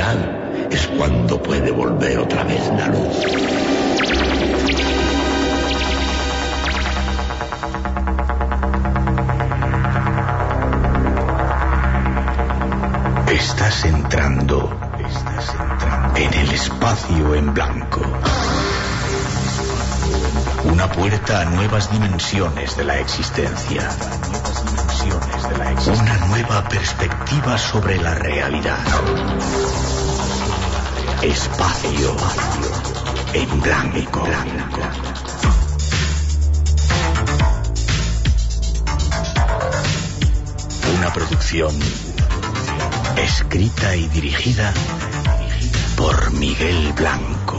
oscuridad es cuando puede volver otra vez la luz. Estás entrando en el espacio en blanco. Una puerta a nuevas dimensiones de la existencia. Una nueva perspectiva sobre la realidad. Espacio en blanco. Una producción escrita y dirigida por Miguel Blanco.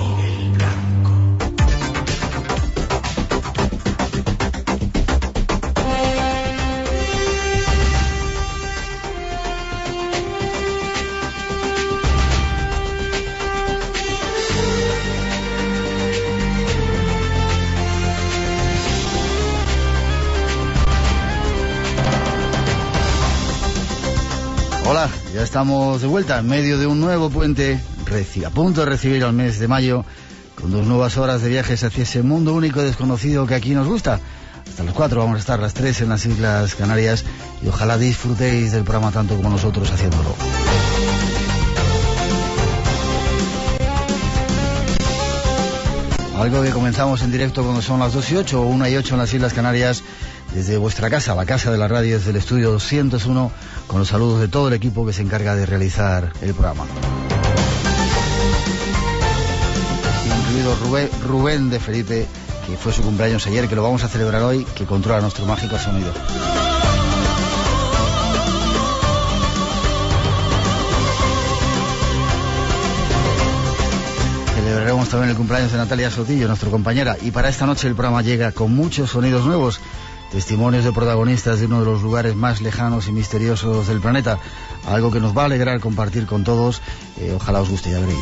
Hola, ya estamos de vuelta en medio de un nuevo puente, a punto de recibir al mes de mayo, con 2 nuevas horas de viajes hacia ese mundo único y desconocido que aquí nos gusta. Hasta las 4 vamos a estar, las 3 en las Islas Canarias, y ojalá disfrutéis del programa tanto como nosotros haciéndolo. Algo que comenzamos en directo cuando son las 2:08 o 1:08 en las Islas Canarias, desde vuestra casa, la casa de la radio, desde el estudio 201, con los saludos de todo el equipo que se encarga de realizar el programa. Incluido Rubén de Felipe, que fue su cumpleaños ayer, que lo vamos a celebrar hoy, que controla nuestro mágico sonido. Celebraremos también el cumpleaños de Natalia Sotillo, nuestra compañera, y para esta noche el programa llega con muchos sonidos nuevos, testimonios de protagonistas de uno de los lugares más lejanos y misteriosos del planeta, algo que nos va a alegrar compartir con todos. Ojalá os guste, ya veréis.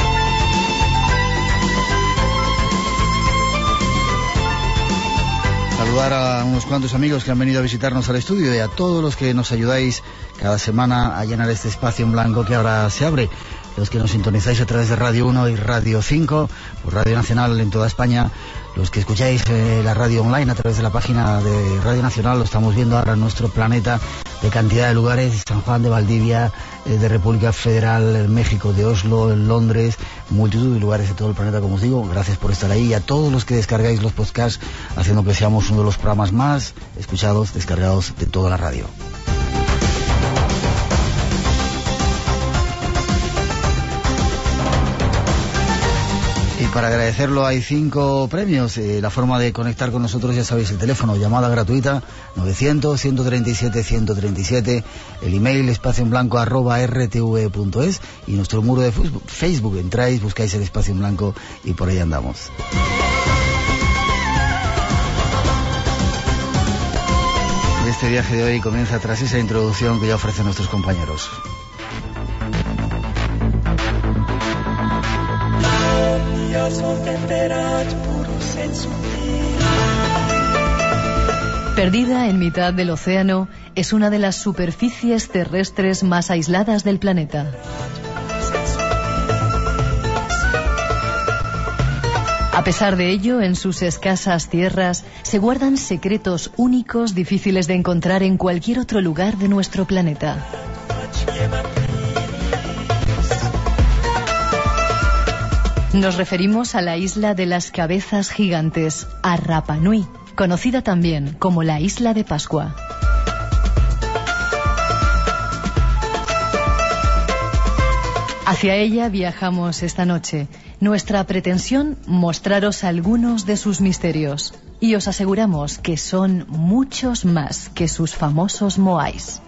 Saludar a unos cuantos amigos que han venido a visitarnos al estudio y a todos los que nos ayudáis cada semana a llenar este espacio en blanco que ahora se abre. Los que nos sintonizáis a través de Radio 1 y Radio 5, por Radio Nacional en toda España, los que escucháis la radio online a través de la página de Radio Nacional, lo estamos viendo ahora en nuestro planeta de cantidad de lugares, San Juan de Valdivia, de República Federal, México, de Oslo, en Londres, multitud de lugares de todo el planeta, como os digo. Gracias por estar ahí, y a todos los que descargáis los podcasts, haciendo que seamos uno de los programas más escuchados, descargados de toda la radio. Y para agradecerlo hay 5 premios. La forma de conectar con nosotros, ya sabéis, el teléfono, llamada gratuita 900-137-137, el email espacioenblanco@rtv.es, y nuestro muro de Facebook. Entráis, buscáis el Espacio en Blanco y por ahí andamos. Este viaje de hoy comienza tras esa introducción que ya ofrecen nuestros compañeros. Perdida en mitad del océano, es una de las superficies terrestres más aisladas del planeta. A pesar de ello, en sus escasas tierras se guardan secretos únicos difíciles de encontrar en cualquier otro lugar de nuestro planeta. Nos referimos a la isla de las cabezas gigantes, a Rapa Nui, conocida también como la Isla de Pascua. Hacia ella viajamos esta noche. Nuestra pretensión, mostraros algunos de sus misterios. Y os aseguramos que son muchos más que sus famosos moais.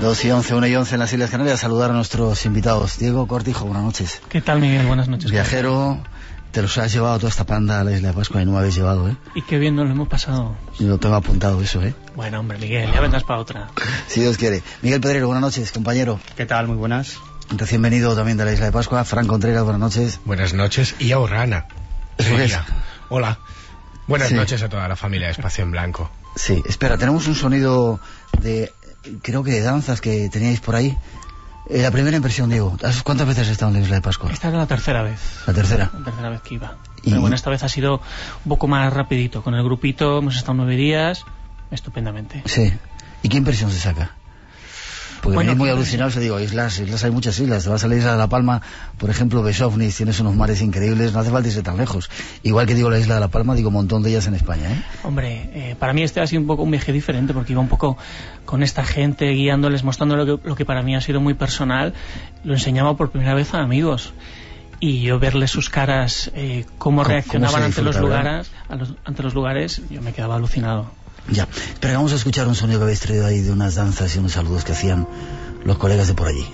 2:11, 1:11 en las Islas Canarias. Saludar a nuestros invitados. Diego Cortijo, buenas noches. ¿Qué tal, Miguel? Buenas noches. Viajero, te los has llevado toda esta panda a la Isla de Pascua y no me habéis llevado, ¿eh? Y qué bien nos lo hemos pasado. Yo lo tengo apuntado eso, ¿eh? Bueno, hombre, Miguel, ya vendrás para otra. Si Dios quiere. Miguel Pedrero, buenas noches, compañero. ¿Qué tal? Muy buenas. Recién venido también de la Isla de Pascua. Fran Contreras, buenas noches. Buenas noches. Y a Orrana. ¿Eso es? Hola. Buenas noches a toda la familia de Espacio en Blanco. Sí, espera, tenemos un sonido de, creo que de danzas que teníais por ahí. La primera impresión, Diego, ¿cuántas veces has estado en la Isla de Pascua? Esta era la tercera vez. ¿La tercera? La tercera vez que iba. Pero bueno, esta vez ha sido un poco más rapidito. Con el grupito hemos estado 9 días, estupendamente. Sí. ¿Y qué impresión se saca? Porque bueno, venís muy alucinados, te digo, islas hay muchas islas. Te vas a la isla de La Palma, por ejemplo, Besovnis, tienes unos mares increíbles, no hace falta irse tan lejos. Igual que digo la isla de La Palma, digo un montón de ellas en España, ¿eh? Hombre, para mí este ha sido un poco un viaje diferente, porque iba un poco con esta gente, guiándoles, mostrando lo que para mí ha sido muy personal. Lo enseñaba por primera vez a amigos. Y yo verles sus caras, cómo reaccionaban ante los lugares, yo me quedaba alucinado. Ya, pero vamos a escuchar un sonido que habéis traído ahí de unas danzas y unos saludos que hacían los colegas de por allí.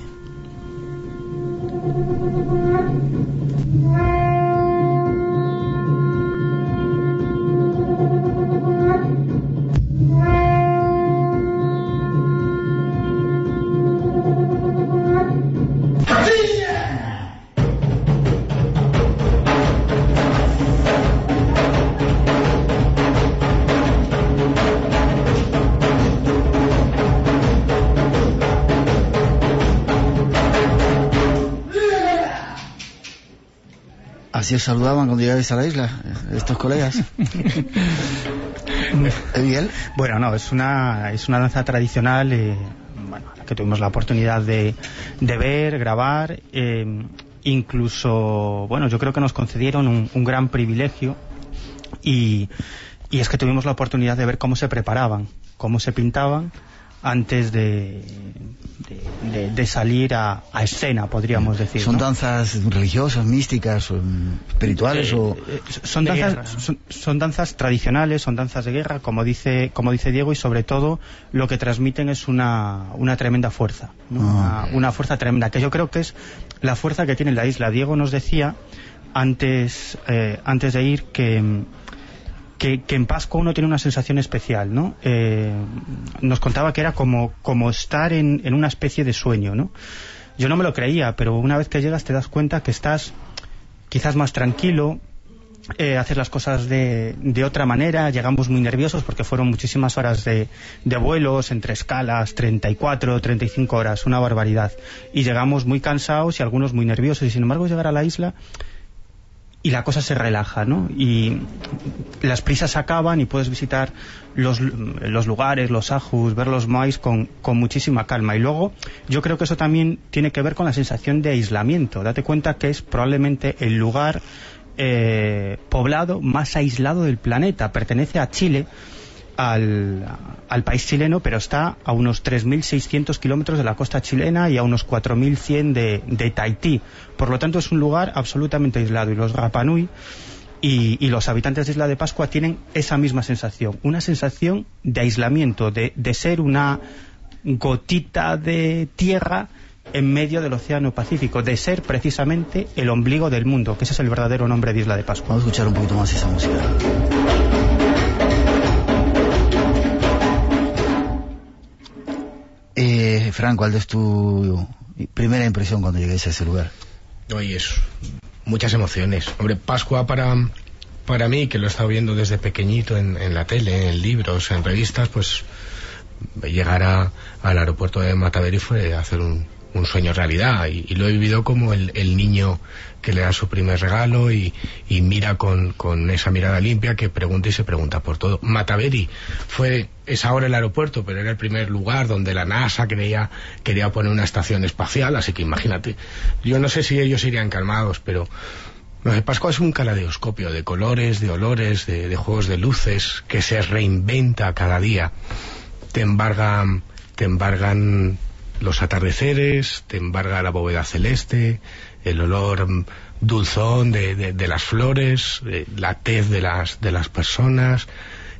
¿Así os saludaban cuando llegabais a la isla, estos colegas? ¿Miguel? Bueno, no, es una danza tradicional, que tuvimos la oportunidad de ver, grabar, incluso, bueno, yo creo que nos concedieron un gran privilegio y es que tuvimos la oportunidad de ver cómo se preparaban, cómo se pintaban antes de salir a escena, podríamos decir. ¿Son ¿no? danzas religiosas, místicas, o espirituales? Son danzas tradicionales, son danzas de guerra, como dice Diego, y sobre todo lo que transmiten es una tremenda fuerza, ¿no? Una fuerza tremenda, que yo creo que es la fuerza que tiene la isla. Diego nos decía antes de ir que en Pascua uno tiene una sensación especial, ¿no? Nos contaba que era como estar en una especie de sueño, ¿no? Yo no me lo creía, pero una vez que llegas te das cuenta que estás quizás más tranquilo, haces las cosas de otra manera. Llegamos muy nerviosos porque fueron muchísimas horas de vuelos, entre escalas, 34, 35 horas, una barbaridad. Y llegamos muy cansados y algunos muy nerviosos, y sin embargo llegar a la isla y la cosa se relaja, ¿no? Y las prisas acaban y puedes visitar los lugares, los ajus, ver los moais con muchísima calma. Y luego yo creo que eso también tiene que ver con la sensación de aislamiento. Date cuenta que es probablemente el lugar poblado más aislado del planeta. Pertenece a Chile, al país chileno, pero está a unos 3.600 kilómetros de la costa chilena y a unos 4.100 de Tahití. Por lo tanto es un lugar absolutamente aislado, y los Rapa Nui y los habitantes de Isla de Pascua tienen esa misma sensación, una sensación de aislamiento, de ser una gotita de tierra en medio del océano Pacífico, de ser precisamente el ombligo del mundo, que ese es el verdadero nombre de Isla de Pascua. Vamos a escuchar un poquito más esa música. Fran, ¿cuál es tu primera impresión cuando lleguéis a ese lugar? Hoy es muchas emociones. Hombre, Pascua para mí, que lo he estado viendo desde pequeñito en la tele, en libros, en revistas, pues llegar al aeropuerto de Mataveri fue hacer un sueño realidad, y lo he vivido como el niño que le da su primer regalo y mira con esa mirada limpia, que pregunta y se pregunta por todo. Mataveri es ahora el aeropuerto, pero era el primer lugar donde la NASA quería poner una estación espacial, así que imagínate. Yo no sé si ellos irían calmados, pero lo de Pascua es un caleidoscopio de colores, de olores, de juegos de luces, que se reinventa cada día. Te embargan los atardeceres, te embarga la bóveda celeste, el olor dulzón de las flores, la tez de las personas,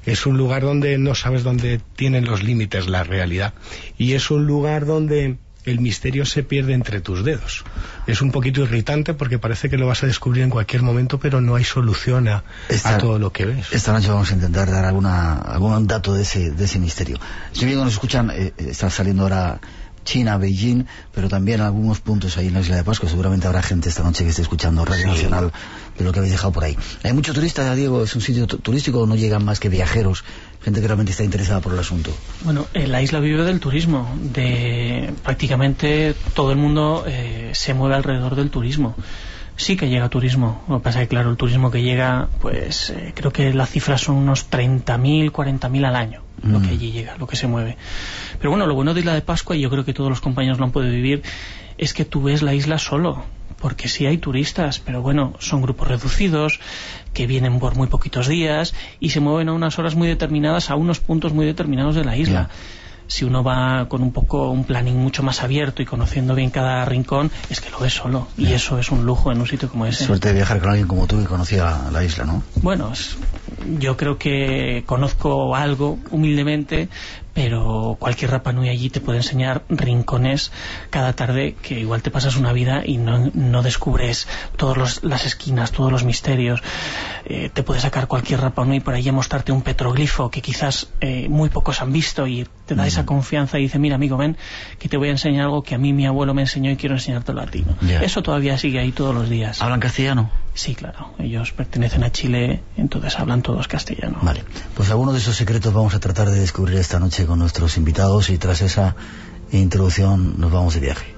es un lugar donde no sabes dónde tienen los límites la realidad, y es un lugar donde el misterio se pierde entre tus dedos. Es un poquito irritante porque parece que lo vas a descubrir en cualquier momento, pero no hay solución a todo lo que ves. Esta noche vamos a intentar dar algún dato de ese misterio. Si bien nos escuchan, está saliendo ahora China, Beijing, pero también algunos puntos ahí en la isla de Pascua. Seguramente habrá gente esta noche que esté escuchando Radio Nacional de lo que habéis dejado por ahí. Hay muchos turistas, Diego. ¿Es un sitio turístico o no llegan más que viajeros? Gente que realmente está interesada por el asunto. Bueno, la isla vive del turismo. Prácticamente todo el mundo se mueve alrededor del turismo. Sí que llega turismo. Lo que pasa es que, claro, el turismo que llega, pues creo que las cifras son unos 30.000, 40.000 al año, lo que allí llega, lo que se mueve. Pero bueno, lo bueno de Isla de Pascua, y yo creo que todos los compañeros lo han podido vivir, es que tú ves la isla solo. Porque sí hay turistas, pero bueno, son grupos reducidos que vienen por muy poquitos días y se mueven a unas horas muy determinadas, a unos puntos muy determinados de la isla. Si uno va con un planning mucho más abierto y conociendo bien cada rincón, es que lo ves solo, y eso es un lujo en un sitio como ese. Suerte de viajar con alguien como tú que conocía la isla, ¿no? Bueno, yo creo que conozco algo humildemente, pero cualquier Rapa Nui allí te puede enseñar rincones cada tarde que igual te pasas una vida y no descubres todas las esquinas, todos los misterios. Te puede sacar cualquier Rapa Nui por allí a mostrarte un petroglifo que quizás muy pocos han visto, y te da esa confianza y dice: mira, amigo, ven que te voy a enseñar algo que a mí mi abuelo me enseñó y quiero enseñártelo a ti, ¿no? Eso todavía sigue ahí todos los días. ¿Hablan castellano? Sí, claro, ellos pertenecen a Chile, entonces hablan todos castellano. Vale, pues algunos de esos secretos vamos a tratar de descubrir esta noche con nuestros invitados, y tras esa introducción nos vamos de viaje.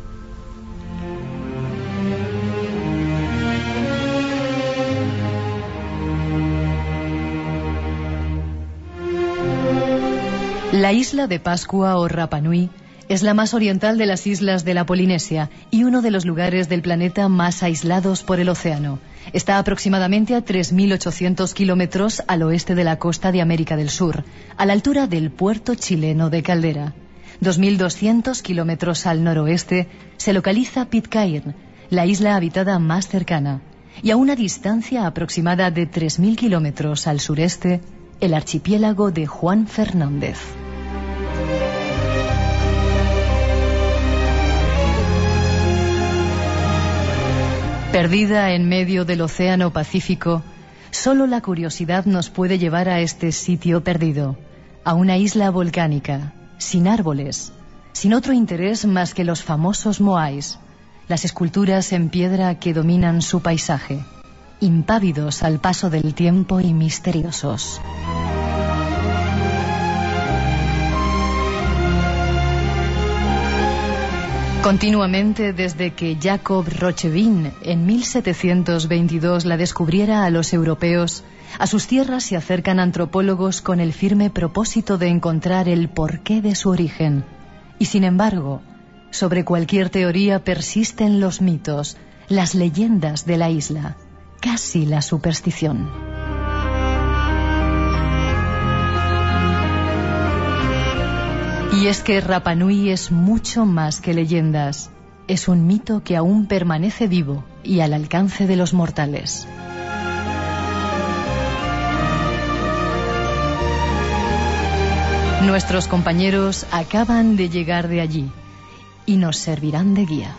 La isla de Pascua o Rapa Nui es la más oriental de las islas de la Polinesia y uno de los lugares del planeta más aislados por el océano. Está aproximadamente a 3.800 kilómetros al oeste de la costa de América del Sur, a la altura del puerto chileno de Caldera. 2.200 kilómetros al noroeste se localiza Pitcairn, la isla habitada más cercana, y a una distancia aproximada de 3.000 kilómetros al sureste, el archipiélago de Juan Fernández. Perdida en medio del Océano Pacífico, solo la curiosidad nos puede llevar a este sitio perdido, a una isla volcánica, sin árboles, sin otro interés más que los famosos moais, las esculturas en piedra que dominan su paisaje, impávidos al paso del tiempo y misteriosos. Continuamente, desde que Jacob Rochevin en 1722 la descubriera a los europeos, a sus tierras se acercan antropólogos con el firme propósito de encontrar el porqué de su origen. Y sin embargo, sobre cualquier teoría persisten los mitos, las leyendas de la isla, casi la superstición. Y es que Rapa Nui es mucho más que leyendas. Es un mito que aún permanece vivo y al alcance de los mortales. Nuestros compañeros acaban de llegar de allí y nos servirán de guía.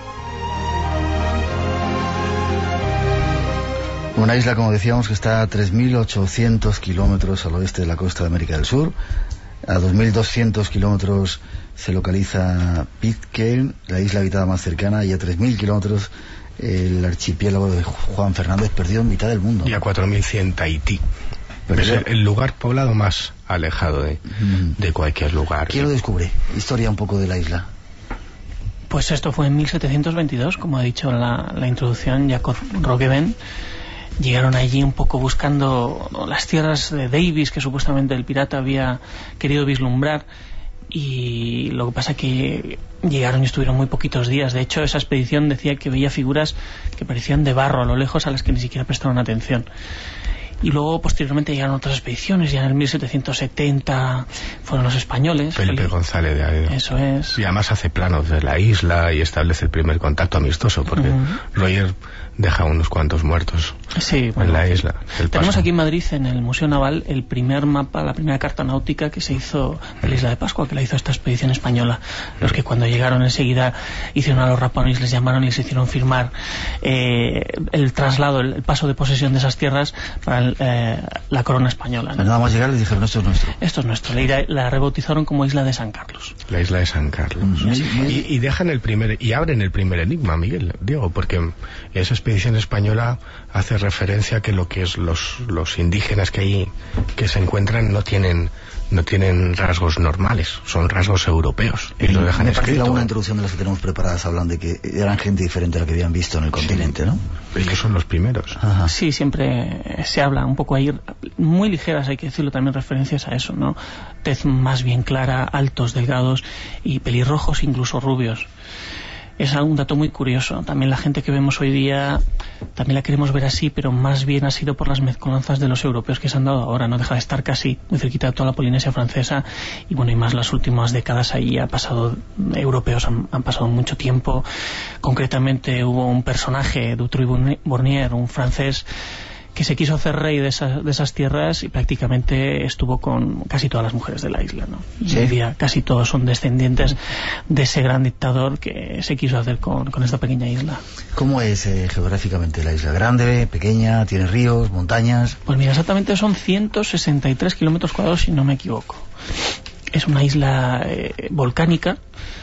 Una isla, como decíamos, que está a 3.800 kilómetros al oeste de la costa de América del Sur. A 2.200 kilómetros se localiza Pitcairn, la isla habitada más cercana, y a 3.000 kilómetros el archipiélago de Juan Fernández, perdido en mitad del mundo. Y a 4.100 Tahití. Es el lugar poblado más alejado de cualquier lugar. ¿Quién lo descubre? Historia un poco de la isla. Pues esto fue en 1722, como ha dicho en la introducción, Jacob Roggeveen. Llegaron allí un poco buscando las tierras de Davis, que supuestamente el pirata había querido vislumbrar, y lo que pasa es que llegaron y estuvieron muy poquitos días. De hecho, esa expedición decía que veía figuras que parecían de barro a lo lejos, a las que ni siquiera prestaron atención. Y luego posteriormente llegaron otras expediciones, ya en el 1770 fueron los españoles. Felipe González de Aedo. Eso es. Y además hace planos de la isla y establece el primer contacto amistoso, porque Roger deja unos cuantos muertos. Sí, bueno, en la isla. Tenemos aquí en Madrid, en el Museo Naval, el primer mapa, la primera carta náutica que se hizo de la isla de Pascua, que la hizo esta expedición española. Los que cuando llegaron enseguida hicieron a los Rapa Nuis, les llamaron y les hicieron firmar el traslado, el paso de posesión de esas tierras para la corona española, ¿no? Nada más llegar les dijeron, esto es nuestro. Esto es nuestro. La rebautizaron como Isla de San Carlos. La isla de San Carlos. Y dejan y abren el primer enigma, Miguel, Diego, porque esa expedición española hace referencia a que lo que es los indígenas que se encuentran no tienen rasgos normales, son rasgos europeos, y lo dejan escrito. Alguna introducción de las que tenemos preparadas hablan de que eran gente diferente a la que habían visto en el continente, ¿no? Ellos son los primeros. Ajá. Sí, siempre se habla un poco ahí, muy ligeras, hay que decirlo, también referencias a eso, ¿no? Tez más bien clara, altos, delgados y pelirrojos, incluso rubios. Es un dato muy curioso. También la gente que vemos hoy día también la queremos ver así, pero más bien ha sido por las mezcolanzas de los europeos que se han dado ahora. No deja de estar casi muy cerquita de toda la Polinesia francesa, y bueno, y más las últimas décadas ahí europeos han pasado mucho tiempo. Concretamente hubo un personaje, Dutruy-Bournier, un francés, que se quiso hacer rey de esas tierras y prácticamente estuvo con casi todas las mujeres de la isla, ¿no? Y hoy día casi todos son descendientes de ese gran dictador que se quiso hacer con esta pequeña isla. ¿Cómo es geográficamente la isla? ¿Grande, pequeña, tiene ríos, montañas? Pues mira, exactamente son 163 kilómetros cuadrados, si no me equivoco. Es una isla volcánica,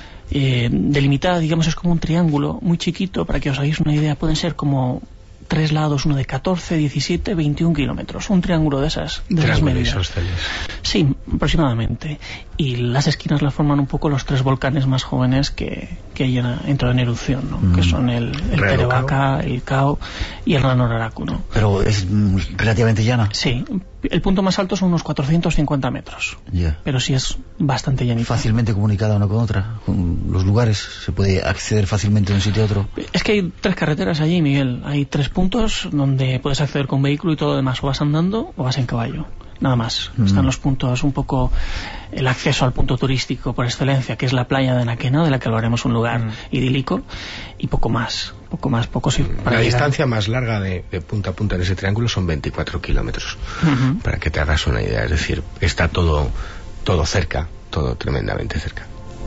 delimitada, digamos, es como un triángulo muy chiquito. Para que os hagáis una idea, pueden ser como 3 lados, uno de 14, 17, 21 kilómetros. Un triángulo de esas medidas. Isósceles. Sí, aproximadamente. Y las esquinas las forman un poco los 3 volcanes más jóvenes que hay entrado en erupción, ¿no? Que son el Terevaca, el Cao y el Ranoraraku, ¿no? Pero es relativamente llana. Sí. El punto más alto son unos 450 metros. Yeah. Pero sí es bastante llanito. Fácilmente comunicada una con otra. Con los lugares se puede acceder fácilmente de un sitio a otro. Es que hay 3 carreteras allí, Miguel. Hay 3 puntos donde puedes acceder con vehículo, y todo lo demás o vas andando o vas en caballo. Nada más. Están los puntos, un poco el acceso al punto turístico por excelencia, que es la playa de Anaquena, de la que lo haremos un lugar idílico, y poco más. Sí, la distancia más larga de punta a punta en ese triángulo son 24 kilómetros, para que te hagas una idea. Es decir, está todo cerca, todo tremendamente cerca.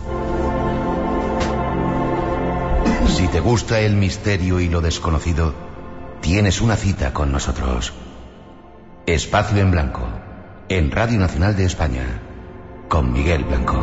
Si te gusta el misterio y lo desconocido, tienes una cita con nosotros. Espacio en Blanco, en Radio Nacional de España, con Miguel Blanco.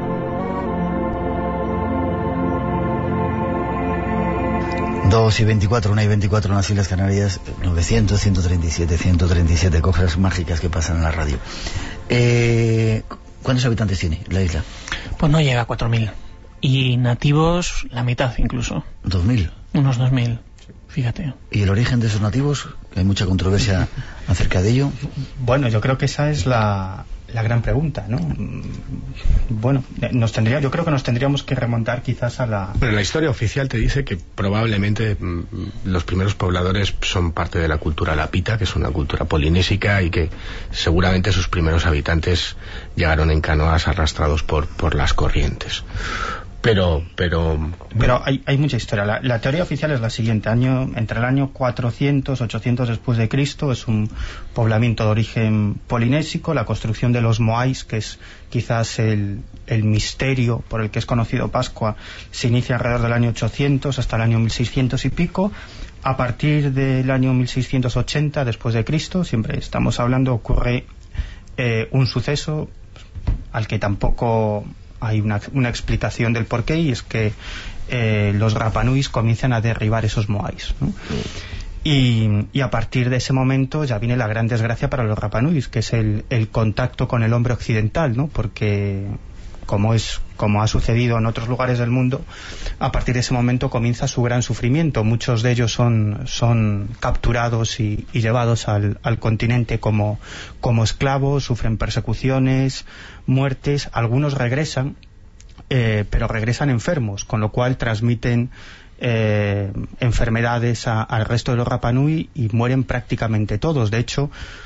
Dos y 24, 1 y 24 en las Islas Canarias, 900, 137, 137 cosas mágicas que pasan en la radio. ¿Cuántos habitantes tiene la isla? Pues no llega a 4.000. Y nativos, la mitad incluso. ¿2.000? Unos 2.000, fíjate. ¿Y el origen de esos nativos? Hay mucha controversia acerca de ello. Bueno, yo creo que esa es la gran pregunta, ¿no? Bueno, yo creo que nos tendríamos que remontar quizás a la... Bueno, la historia oficial te dice que probablemente los primeros pobladores son parte de la cultura lapita, que es una cultura polinésica, y que seguramente sus primeros habitantes llegaron en canoas arrastrados por las corrientes. Pero hay mucha historia. La teoría oficial es la siguiente: entre el año 400, 800 después de Cristo, es un poblamiento de origen polinésico. La construcción de los moais, que es quizás el misterio por el que es conocido Pascua, se inicia alrededor del año 800 hasta el año 1600 y pico. A partir del año 1680 después de Cristo, siempre estamos hablando, ocurre un suceso al que tampoco hay una explicación del porqué, y es que los Rapa Nuis comienzan a derribar esos moais, ¿no? Y a partir de ese momento ya viene la gran desgracia para los Rapa Nuis, que es el contacto con el hombre occidental, ¿no? Porque como ha sucedido en otros lugares del mundo, a partir de ese momento comienza su gran sufrimiento. Muchos de ellos son capturados y llevados al continente como esclavos, sufren persecuciones, muertes. Algunos regresan, pero regresan enfermos, con lo cual transmiten enfermedades al resto de los Rapa Nui y mueren prácticamente todos. De hecho,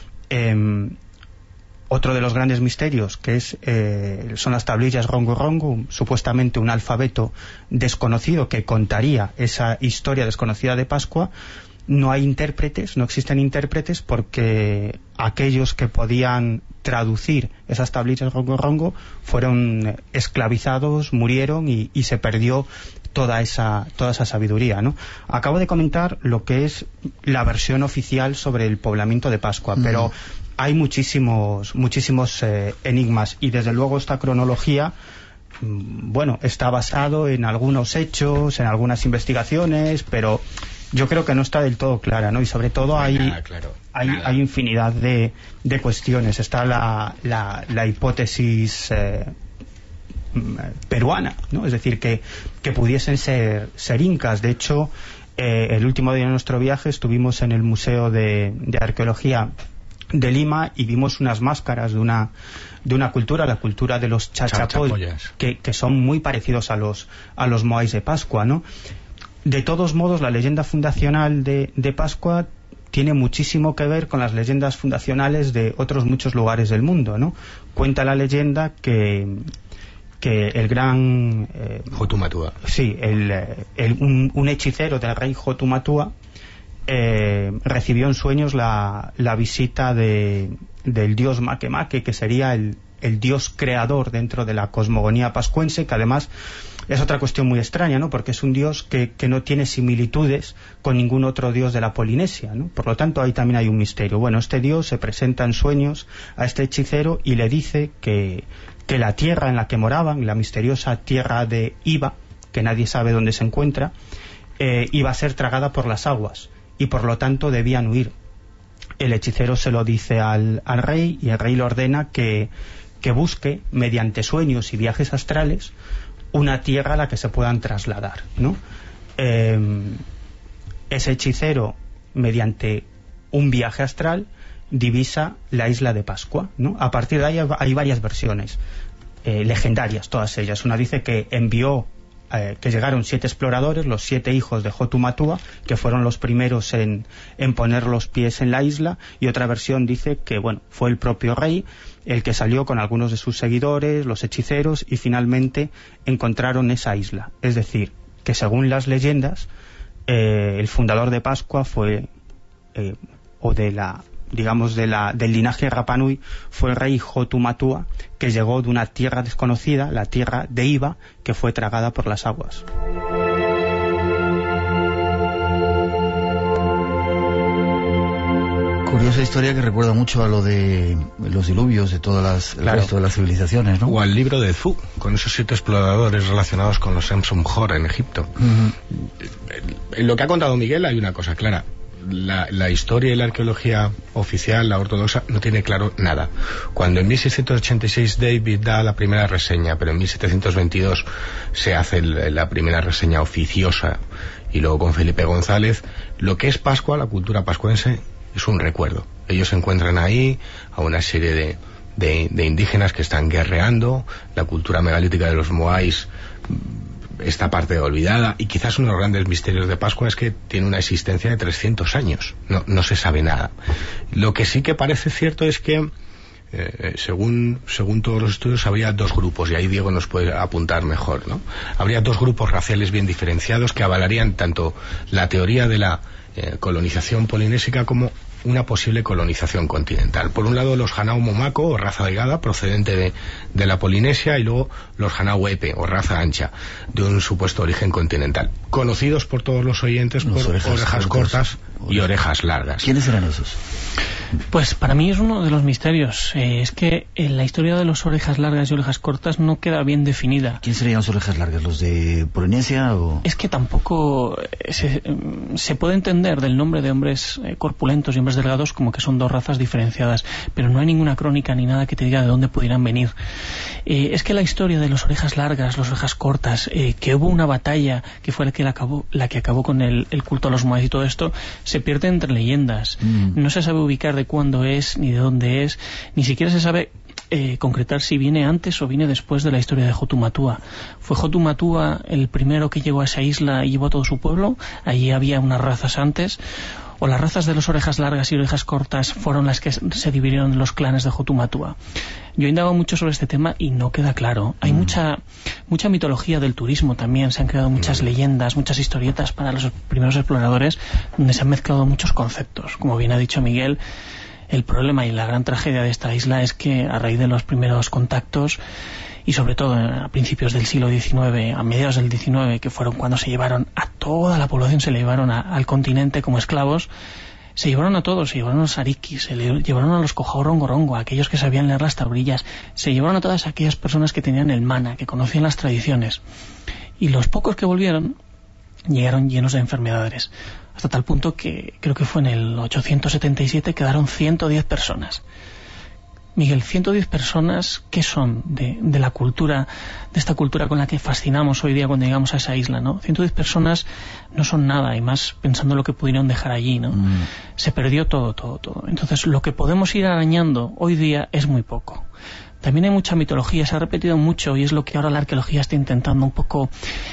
otro de los grandes misterios, que son las tablillas Rongo Rongo, supuestamente un alfabeto desconocido que contaría esa historia desconocida de Pascua, no hay intérpretes, no existen intérpretes, porque aquellos que podían traducir esas tablillas rongo-rongo fueron esclavizados, murieron y se perdió toda esa sabiduría, ¿no? Acabo de comentar lo que es la versión oficial sobre el poblamiento de Pascua, pero hay muchísimos enigmas, y desde luego esta cronología, bueno, está basado en algunos hechos, en algunas investigaciones, pero yo creo que no está del todo clara, ¿no? Y sobre todo hay infinidad de cuestiones. Está la hipótesis peruana, ¿no? Es decir, que pudiesen ser incas. De hecho, el último día de nuestro viaje estuvimos en el Museo de Arqueología de Lima y vimos unas máscaras de una cultura, la cultura de los chachapoy, que son muy parecidos a los moais de Pascua, ¿no? De todos modos, la leyenda fundacional de Pascua tiene muchísimo que ver con las leyendas fundacionales de otros muchos lugares del mundo, ¿no? Cuenta la leyenda que el gran Hotumatua, sí, un hechicero del rey Hotumatua recibió en sueños la visita del dios Makemake, que sería el dios creador dentro de la cosmogonía pascuense, que además es otra cuestión muy extraña, ¿no? Porque es un dios que no tiene similitudes con ningún otro dios de la Polinesia, ¿no? Por lo tanto, ahí también hay un misterio. Bueno, este dios se presenta en sueños a este hechicero y le dice que la tierra en la que moraban, la misteriosa tierra de Iba, que nadie sabe dónde se encuentra, iba a ser tragada por las aguas, y por lo tanto debían huir. El hechicero se lo dice al rey, y el rey le ordena que busque, mediante sueños y viajes astrales, una tierra a la que se puedan trasladar, ¿no? Ese hechicero, mediante un viaje astral, divisa la isla de Pascua, ¿no? A partir de ahí hay varias versiones legendarias, todas ellas. Una dice que envió que llegaron 7 exploradores, los 7 hijos de Hotumatua, que fueron los primeros en poner los pies en la isla, y otra versión dice que, bueno, fue el propio rey el que salió con algunos de sus seguidores, los hechiceros, y finalmente encontraron esa isla. Es decir, que según las leyendas, el fundador de Pascua fue, del linaje Rapa Nui, fue el rey Hotumatua, que llegó de una tierra desconocida, la tierra de Iba, que fue tragada por las aguas. Curiosa historia que recuerda mucho a lo de los diluvios de todas el resto de las civilizaciones, ¿no? O al libro de Zu, con esos 7 exploradores relacionados con los Emsumhor en Egipto. En lo que ha contado Miguel hay una cosa clara. La historia y la arqueología oficial, la ortodoxa, no tiene claro nada. Cuando en 1686 David da la primera reseña, pero en 1722 se hace la primera reseña oficiosa, y luego con Felipe González, lo que es Pascua, la cultura pascuense, es un recuerdo. Ellos encuentran ahí a una serie de indígenas que están guerreando, la cultura megalítica de los moais, esta parte olvidada, y quizás uno de los grandes misterios de Pascua es que tiene una existencia de 300 años, no se sabe nada. Lo que sí que parece cierto es que según todos los estudios habría 2 grupos, y ahí Diego nos puede apuntar mejor, ¿no? Habría 2 grupos raciales bien diferenciados que avalarían tanto la teoría de la colonización polinésica como una posible colonización continental. Por un lado, los Hanau Momako, o raza delgada, procedente de la Polinesia, y luego los Hanau Epe, o raza ancha, de un supuesto origen continental. Conocidos por todos los oyentes por orejas cortas y orejas largas. ¿Quiénes eran esos? Pues para mí es uno de los misterios. Es que la historia de los orejas largas y orejas cortas no queda bien definida. ¿Quién serían las orejas largas? ¿Los de Polinesia o...? Es que tampoco se puede entender del nombre de hombres corpulentos y hombres delgados como que son 2 razas diferenciadas, pero no hay ninguna crónica ni nada que te diga de dónde pudieran venir. Es que la historia de las orejas largas, las orejas cortas, que hubo una batalla que fue la que acabó con el culto a los moais y todo esto, se pierde entre leyendas. No se sabe ubicar de cuándo es, ni de dónde es, ni siquiera se sabe concretar si viene antes o viene después de la historia de Hotumatua. ¿Fue Hotumatua el primero que llegó a esa isla y llevó a todo su pueblo? Allí había unas razas antes. o las razas de las orejas largas y orejas cortas fueron las que se dividieron en los clanes de Hotumatua. Yo he indagado mucho sobre este tema y no queda claro. Hay mucha mitología del turismo también, se han creado muchas leyendas, muchas historietas para los primeros exploradores, donde se han mezclado muchos conceptos. Como bien ha dicho Miguel, el problema y la gran tragedia de esta isla es que a raíz de los primeros contactos, y sobre todo a principios del siglo XIX, a mediados del XIX, que fueron cuando se llevaron a toda la población, se le llevaron al continente como esclavos, se llevaron a todos, se llevaron a los arikis, se llevaron a los Cojaorongorongo, a aquellos que sabían leer las tablillas, se llevaron a todas aquellas personas que tenían el mana, que conocían las tradiciones. Y los pocos que volvieron llegaron llenos de enfermedades, hasta tal punto que creo que fue en el 877 quedaron 110 personas. Miguel, 110 personas, ¿qué son de la cultura, de esta cultura con la que fascinamos hoy día cuando llegamos a esa isla, ¿no? 110 personas no son nada, y más pensando lo que pudieron dejar allí, ¿no? Se perdió todo. Entonces, lo que podemos ir arañando hoy día es muy poco. También hay mucha mitología, se ha repetido mucho, y es lo que ahora la arqueología está intentando un poco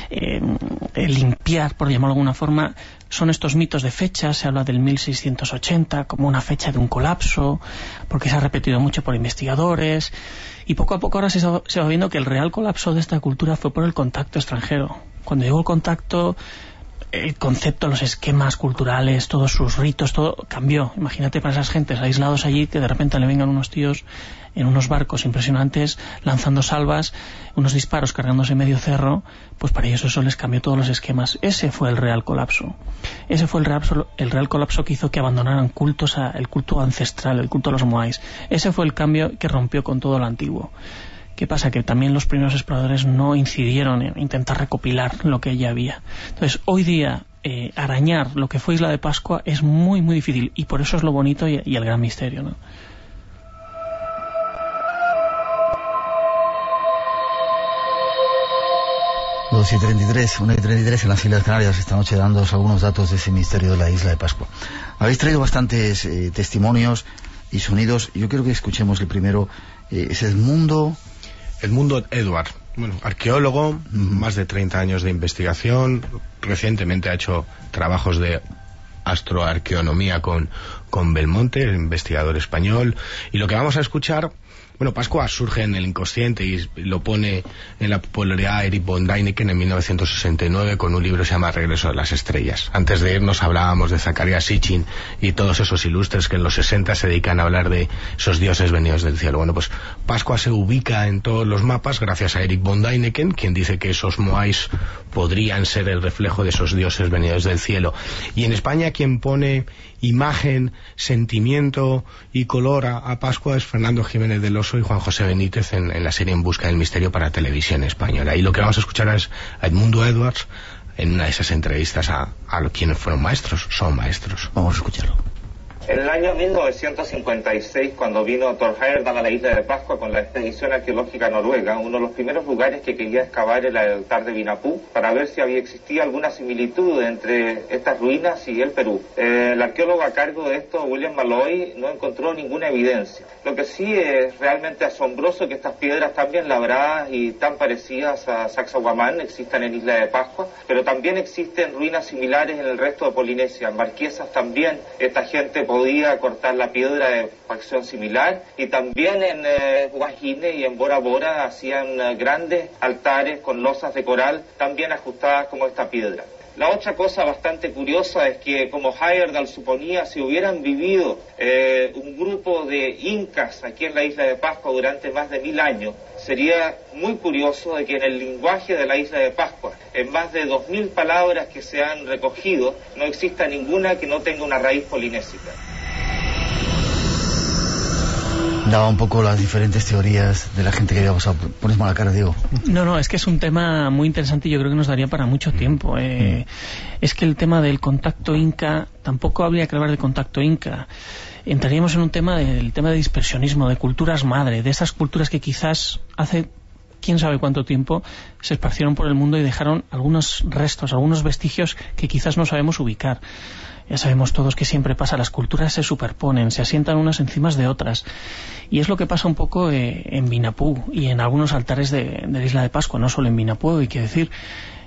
limpiar, por llamarlo de alguna forma. Son estos mitos de fechas, se habla del 1680 como una fecha de un colapso, porque se ha repetido mucho por investigadores, y poco a poco ahora se va viendo que el real colapso de esta cultura fue por el contacto extranjero. Cuando llegó el contacto, el concepto, los esquemas culturales, todos sus ritos, todo cambió. Imagínate para esas gentes aislados allí, que de repente le vengan unos tíos en unos barcos impresionantes, lanzando salvas, unos disparos cargándose medio cerro, pues para ellos eso les cambió todos los esquemas. Ese fue el real colapso. Ese fue el real colapso que hizo que abandonaran el culto ancestral, el culto a los moais. Ese fue el cambio que rompió con todo lo antiguo. ¿Qué pasa? Que también los primeros exploradores no incidieron en intentar recopilar lo que ya había. Entonces, hoy día, arañar lo que fue Isla de Pascua es muy, muy difícil, y por eso es lo bonito y el gran misterio, ¿no? Y 33, 1:33 en las Islas Canarias, esta noche dándoos algunos datos de ese misterio de la Isla de Pascua. Habéis traído bastantes testimonios y sonidos. Yo quiero que escuchemos el primero. Es Edmundo Edward, bueno, arqueólogo, más de 30 años de investigación, recientemente ha hecho trabajos de astroarqueonomía con Belmonte, el investigador español, y lo que vamos a escuchar. Bueno, Pascua surge en el inconsciente y lo pone en la popularidad Erich von Däniken en 1969 con un libro que se llama Regreso a las Estrellas. Antes de irnos hablábamos de Zacarías Sitchin y todos esos ilustres que en los 60 se dedican a hablar de esos dioses venidos del cielo. Bueno, pues Pascua se ubica en todos los mapas gracias a Erich von Däniken, quien dice que esos moais podrían ser el reflejo de esos dioses venidos del cielo. Y en España quien pone imagen, sentimiento y color a Pascua es Fernando Jiménez del Oso y Juan José Benítez en la serie En Busca del Misterio para Televisión Española. Y lo que vamos a escuchar es a Edmundo Edwards en una de esas entrevistas a quienes fueron maestros, son maestros. Vamos a escucharlo. En el año 1956, cuando vino Thor Heyerdahl a la isla de Pascua con la expedición arqueológica noruega, uno de los primeros lugares que quería excavar era el altar de Vinapú para ver si existía alguna similitud entre estas ruinas y el Perú. El arqueólogo a cargo de esto, William Malloy, no encontró ninguna evidencia. Lo que sí es realmente asombroso que estas piedras tan bien labradas y tan parecidas a Sacsayhuamán existan en Isla de Pascua, pero también existen ruinas similares en el resto de Polinesia. En Marquesas también esta gente podía cortar la piedra de facción similar, y también en Guajine y en Bora Bora hacían grandes altares con losas de coral tan bien ajustadas como esta piedra. La otra cosa bastante curiosa es que, como Heyerdahl suponía, si hubieran vivido un grupo de incas aquí en la isla de Pascua durante más de 1000 años, sería muy curioso de que en el lenguaje de la isla de Pascua, en más de 2000 palabras que se han recogido, no exista ninguna que no tenga una raíz polinésica. Daba un poco las diferentes teorías de la gente que había pasado. Pones mala cara, Diego. No, es que es un tema muy interesante y yo creo que nos daría para mucho tiempo. Es que el tema del contacto inca, tampoco habría que hablar de contacto inca. Entraríamos en un tema de dispersionismo, de culturas madre, de esas culturas que quizás hace quién sabe cuánto tiempo se esparcieron por el mundo y dejaron algunos restos, algunos vestigios que quizás no sabemos ubicar. Ya sabemos todos que siempre pasa, las culturas se superponen, se asientan unas encima de otras, y es lo que pasa un poco en Vinapú y en algunos altares de la isla de Pascua, no solo en Vinapú, hay que decir.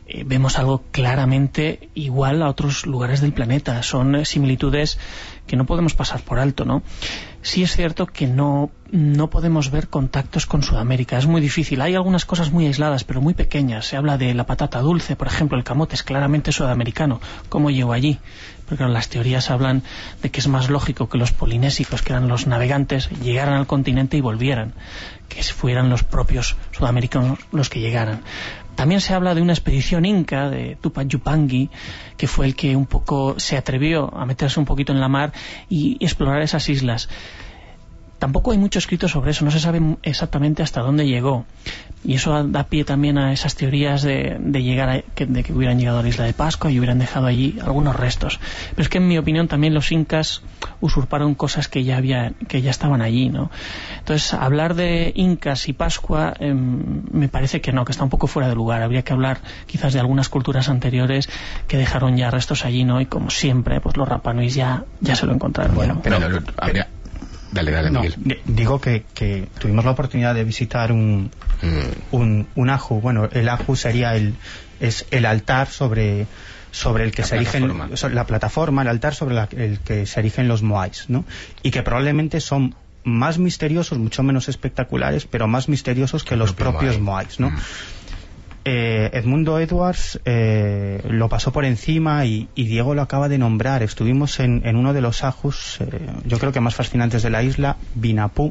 vemos algo claramente igual a otros lugares del planeta. Son similitudes que no podemos pasar por alto, ¿no? Sí es cierto que no podemos ver contactos con Sudamérica, es muy difícil. Hay algunas cosas muy aisladas, pero muy pequeñas. Se habla de la patata dulce, por ejemplo, el camote es claramente sudamericano. ¿Cómo llegó allí? Porque claro, las teorías hablan de que es más lógico que los polinésicos, que eran los navegantes, llegaran al continente y volvieran, que fueran los propios sudamericanos los que llegaran. También se habla de una expedición inca de Tupac Yupanqui, que fue el que un poco se atrevió a meterse un poquito en la mar y explorar esas islas. Tampoco hay mucho escrito sobre eso, no se sabe exactamente hasta dónde llegó. Y eso da pie también a esas teorías de que hubieran llegado a la isla de Pascua y hubieran dejado allí algunos restos. Pero es que en mi opinión también los incas usurparon cosas que ya estaban allí, ¿no? Entonces hablar de incas y Pascua me parece que no, que está un poco fuera de lugar. Habría que hablar quizás de algunas culturas anteriores que dejaron ya restos allí, ¿no? Y como siempre, pues los Rapanuis ya se lo encontraron. Bueno, pero habría... Dale, no, Miguel. Digo que tuvimos la oportunidad de visitar un aju. Bueno, el aju sería el altar sobre el que se erigen la plataforma, el altar sobre el que se erigen los moais, ¿no? Y que probablemente son más misteriosos, mucho menos espectaculares, pero más misteriosos que los propios moais, ¿no? Edmundo Edwards lo pasó por encima y Diego lo acaba de nombrar. Estuvimos en uno de los ajus, yo creo que más fascinantes de la isla, Vinapú.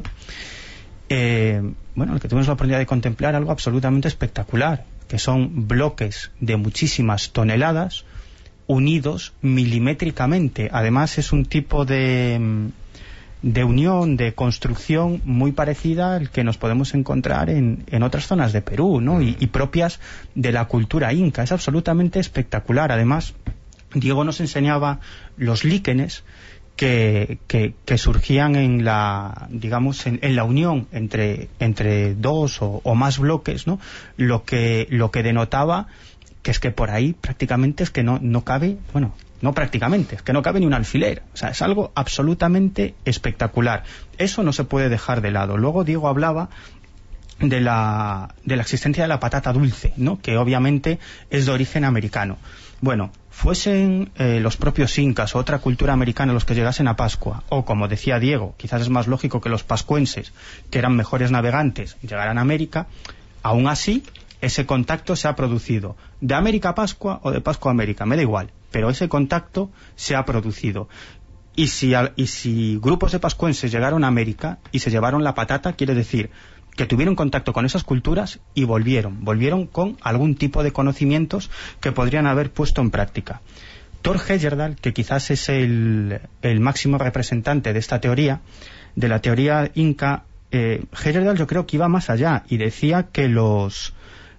El que tuvimos la oportunidad de contemplar algo absolutamente espectacular, que son bloques de muchísimas toneladas unidos milimétricamente. Además es un tipo de unión, de construcción muy parecida al que nos podemos encontrar en otras zonas de Perú, ¿no? Y propias de la cultura inca. Es absolutamente espectacular. Además, Diego nos enseñaba los líquenes que surgían en la unión entre dos o más bloques, ¿no? Lo que denotaba que es que por ahí prácticamente es que no cabe, no prácticamente, es que no cabe ni un alfiler. O sea, es algo absolutamente espectacular. Eso no se puede dejar de lado. Luego Diego hablaba de la existencia de la patata dulce, ¿no? Que obviamente es de origen americano. Bueno, fuesen los propios incas o otra cultura americana los que llegasen a Pascua, o como decía Diego, quizás es más lógico que los pascuenses, que eran mejores navegantes, llegaran a América. Aún así, ese contacto se ha producido de América a Pascua o de Pascua a América, me da igual, pero ese contacto se ha producido. Y si grupos de pascuenses llegaron a América y se llevaron la patata, quiere decir que tuvieron contacto con esas culturas y volvieron con algún tipo de conocimientos que podrían haber puesto en práctica. Thor Heyerdahl, que quizás es el máximo representante de esta teoría, de la teoría inca, Heyerdahl yo creo que iba más allá y decía que los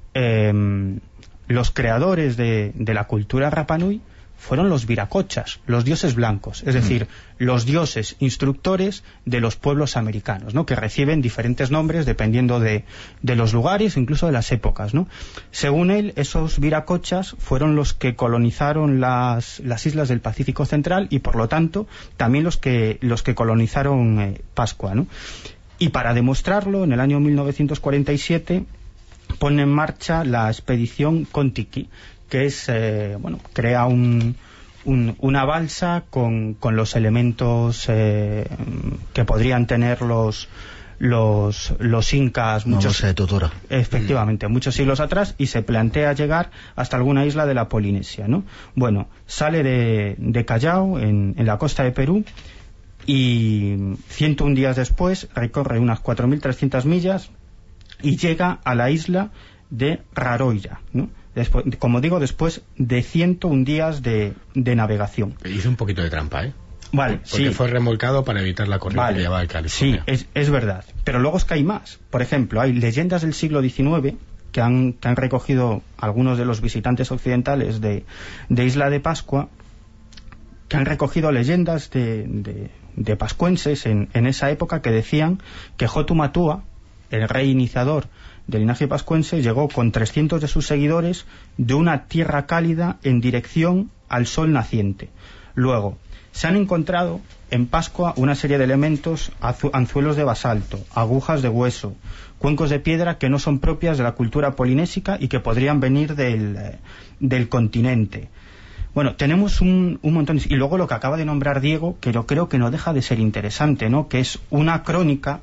creadores de la cultura Rapanui fueron los viracochas, los dioses blancos, es decir, los dioses instructores de los pueblos americanos, ¿no? Que reciben diferentes nombres dependiendo de los lugares, incluso de las épocas, ¿no? Según él, esos viracochas fueron los que colonizaron las islas del Pacífico Central y por lo tanto también los que colonizaron Pascua, ¿no? Y para demostrarlo, en el año 1947 pone en marcha la expedición Kon-Tiki, que es, crea una balsa con los elementos que podrían tener los incas, efectivamente, muchos siglos atrás, y se plantea llegar hasta alguna isla de la Polinesia, ¿no? Bueno, sale de Callao, en la costa de Perú, y 101 días después recorre unas 4.300 millas y llega a la isla de Raroilla, ¿no? Después, como digo, después de 101 días de navegación. Hizo un poquito de trampa, ¿eh? Vale, porque fue remolcado para evitar la corriente que llevaba de California. Sí, es verdad. Pero luego es que hay más. Por ejemplo, hay leyendas del siglo XIX que han recogido algunos de los visitantes occidentales de Isla de Pascua, que han recogido leyendas de pascuenses en esa época que decían que Jotu Matua, el rey iniciador del linaje pascuense, llegó con 300 de sus seguidores de una tierra cálida en dirección al sol naciente. Luego, se han encontrado en Pascua una serie de elementos, anzuelos de basalto, agujas de hueso, cuencos de piedra que no son propias de la cultura polinésica y que podrían venir del continente. Bueno, tenemos un montón. Y luego lo que acaba de nombrar Diego, que yo creo que no deja de ser interesante, ¿no? Que es una crónica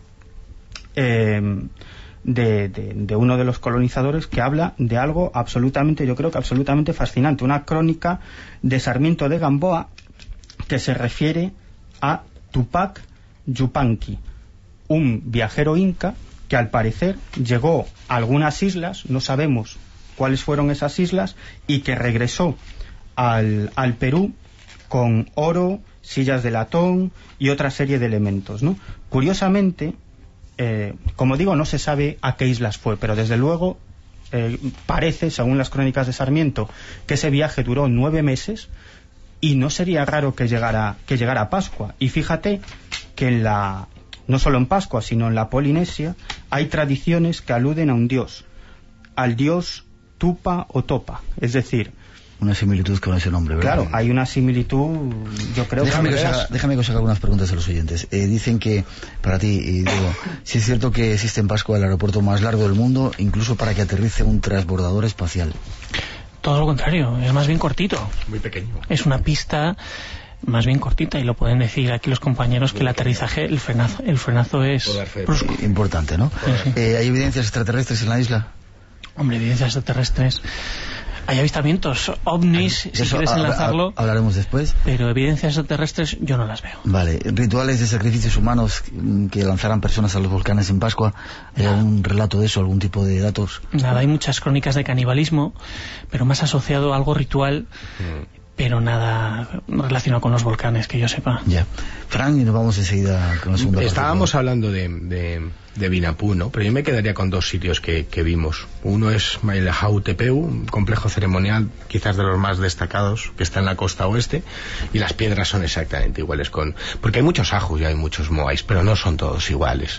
de uno de los colonizadores que habla de algo absolutamente, yo creo que absolutamente fascinante. Una crónica de Sarmiento de Gamboa que se refiere a Tupac Yupanqui, un viajero inca que al parecer llegó a algunas islas, no sabemos cuáles fueron esas islas, y que regresó al Perú con oro, sillas de latón y otra serie de elementos, ¿no? Curiosamente, como digo, no se sabe a qué islas fue, pero desde luego parece, según las crónicas de Sarmiento, que ese viaje duró 9 meses y no sería raro que llegara a Pascua. Y fíjate que no solo en Pascua, sino en la Polinesia, hay tradiciones que aluden a un dios, al dios Tupa o Topa, es decir, una similitud con ese nombre, ¿verdad? Claro, hay una similitud, yo creo. Déjame que os haga algunas preguntas a los oyentes. Dicen que, para ti, Diego, si es cierto que existe en Pascua el aeropuerto más largo del mundo, incluso para que aterrice un transbordador espacial. Todo lo contrario, es más bien cortito. Muy pequeño. Es una pista más bien cortita, y lo pueden decir aquí los compañeros, que el aterrizaje, el frenazo es brusco. Importante, ¿no? Sí. ¿Hay evidencias extraterrestres en la isla? Hombre, evidencias extraterrestres. Hay avistamientos, ovnis, si quieres enlazarlo. Hablaremos después. Pero evidencias extraterrestres yo no las veo. Vale, rituales de sacrificios humanos que lanzarán personas a los volcanes en Pascua. ¿Hay algún relato de eso, algún tipo de datos? Nada, hay muchas crónicas de canibalismo, pero más asociado a algo ritual, pero nada relacionado con los volcanes, que yo sepa. Ya. Fran, y nos vamos enseguida con la segunda parte. Estábamos hablando de Vinapú, ¿no? Pero yo me quedaría con 2 sitios que vimos. Uno es Mailahau-Tepeu, un complejo ceremonial quizás de los más destacados, que está en la costa oeste, y las piedras son exactamente iguales porque hay muchos ajus y hay muchos moais, pero no son todos iguales.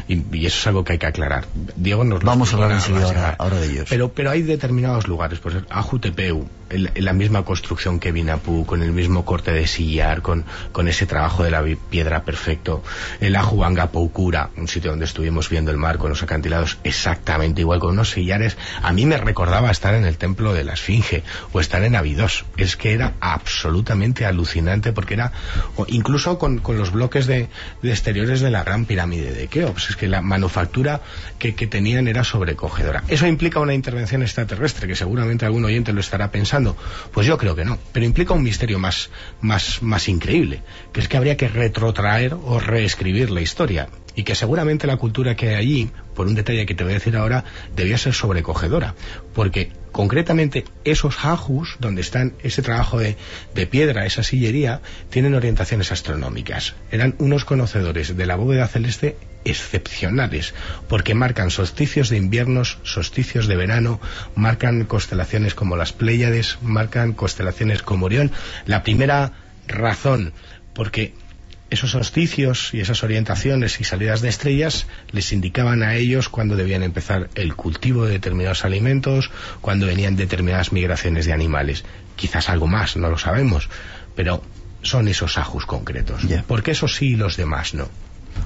Y eso es algo que hay que aclarar. Diego nos lo vamos a hablar enseguida ahora de ellos. Pero hay determinados lugares, pues Aju-Tepeu, la misma construcción que Vinapú, con el mismo corte de sillar, con ese trabajo de la piedra perfecto. El Aju-Anga-Poukura, un sitio donde estuvimos viendo el mar con los acantilados, exactamente igual, con unos sillares. A mí me recordaba estar en el templo de la Esfinge o estar en Abidos. Es que era absolutamente alucinante, porque era, incluso con los bloques de exteriores de la gran pirámide de Keops, es que la manufactura que tenían era sobrecogedora. ¿Eso implica una intervención extraterrestre? Que seguramente algún oyente lo estará pensando. Pues yo creo que no, pero implica un misterio más increíble, que es que habría que retrotraer o reescribir la historia, y que seguramente la cultura que hay allí, por un detalle que te voy a decir ahora, debía ser sobrecogedora, porque concretamente esos ajus, donde están ese trabajo de piedra, esa sillería, tienen orientaciones astronómicas. Eran unos conocedores de la bóveda celeste excepcionales, porque marcan solsticios de inviernos, solsticios de verano, marcan constelaciones como las Pléyades, marcan constelaciones como Orión. La primera razón, porque esos solsticios y esas orientaciones y salidas de estrellas les indicaban a ellos cuándo debían empezar el cultivo de determinados alimentos, cuándo venían determinadas migraciones de animales. Quizás algo más, no lo sabemos, pero son esos ajus concretos. Yeah. Porque esos sí y los demás no.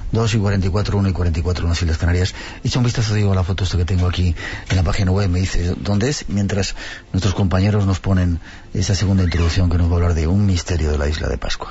2:44, 1:44 en las Islas Canarias. Echa un vistazo, digo, a la foto que tengo aquí en la página web. Me dice dónde es, mientras nuestros compañeros nos ponen esa segunda introducción que nos va a hablar de un misterio de la isla de Pascua.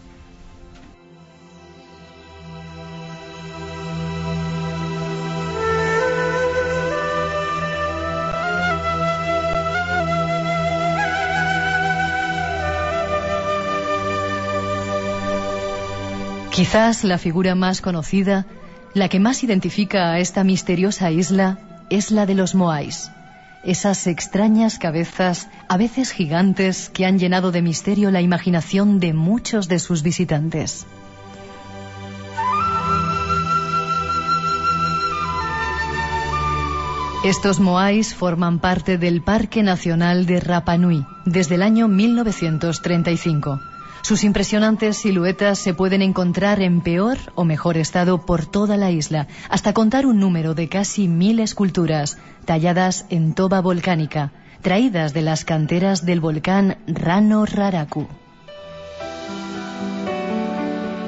Quizás la figura más conocida, la que más identifica a esta misteriosa isla, es la de los moais. Esas extrañas cabezas, a veces gigantes, que han llenado de misterio la imaginación de muchos de sus visitantes. Estos moais forman parte del Parque Nacional de Rapa Nui desde el año 1935. Sus impresionantes siluetas se pueden encontrar en peor o mejor estado por toda la isla, hasta contar un número de casi 1000 esculturas talladas en toba volcánica, traídas de las canteras del volcán Rano Raraku.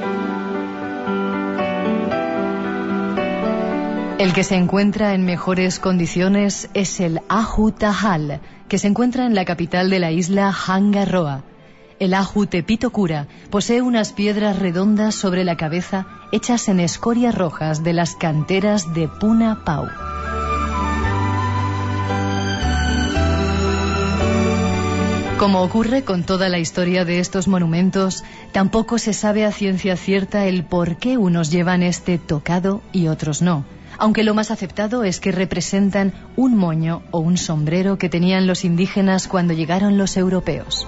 El que se encuentra en mejores condiciones es el Ahu Tahal, que se encuentra en la capital de la isla Hanga Roa. El Ahu Tepito-Cura posee unas piedras redondas sobre la cabeza hechas en escorias rojas de las canteras de Puna Pau. Como ocurre con toda la historia de estos monumentos, tampoco se sabe a ciencia cierta el por qué unos llevan este tocado y otros no, aunque lo más aceptado es que representan un moño o un sombrero que tenían los indígenas cuando llegaron los europeos.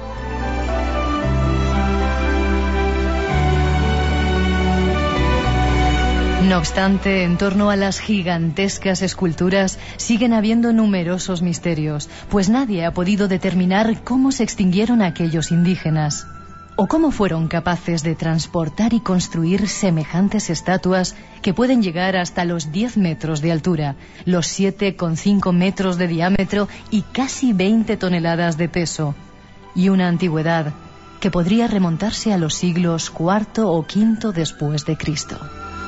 No obstante, en torno a las gigantescas esculturas siguen habiendo numerosos misterios, pues nadie ha podido determinar cómo se extinguieron aquellos indígenas, o cómo fueron capaces de transportar y construir semejantes estatuas que pueden llegar hasta los 10 metros de altura, los 7,5 metros de diámetro y casi 20 toneladas de peso, y una antigüedad que podría remontarse a los siglos IV o V después de Cristo.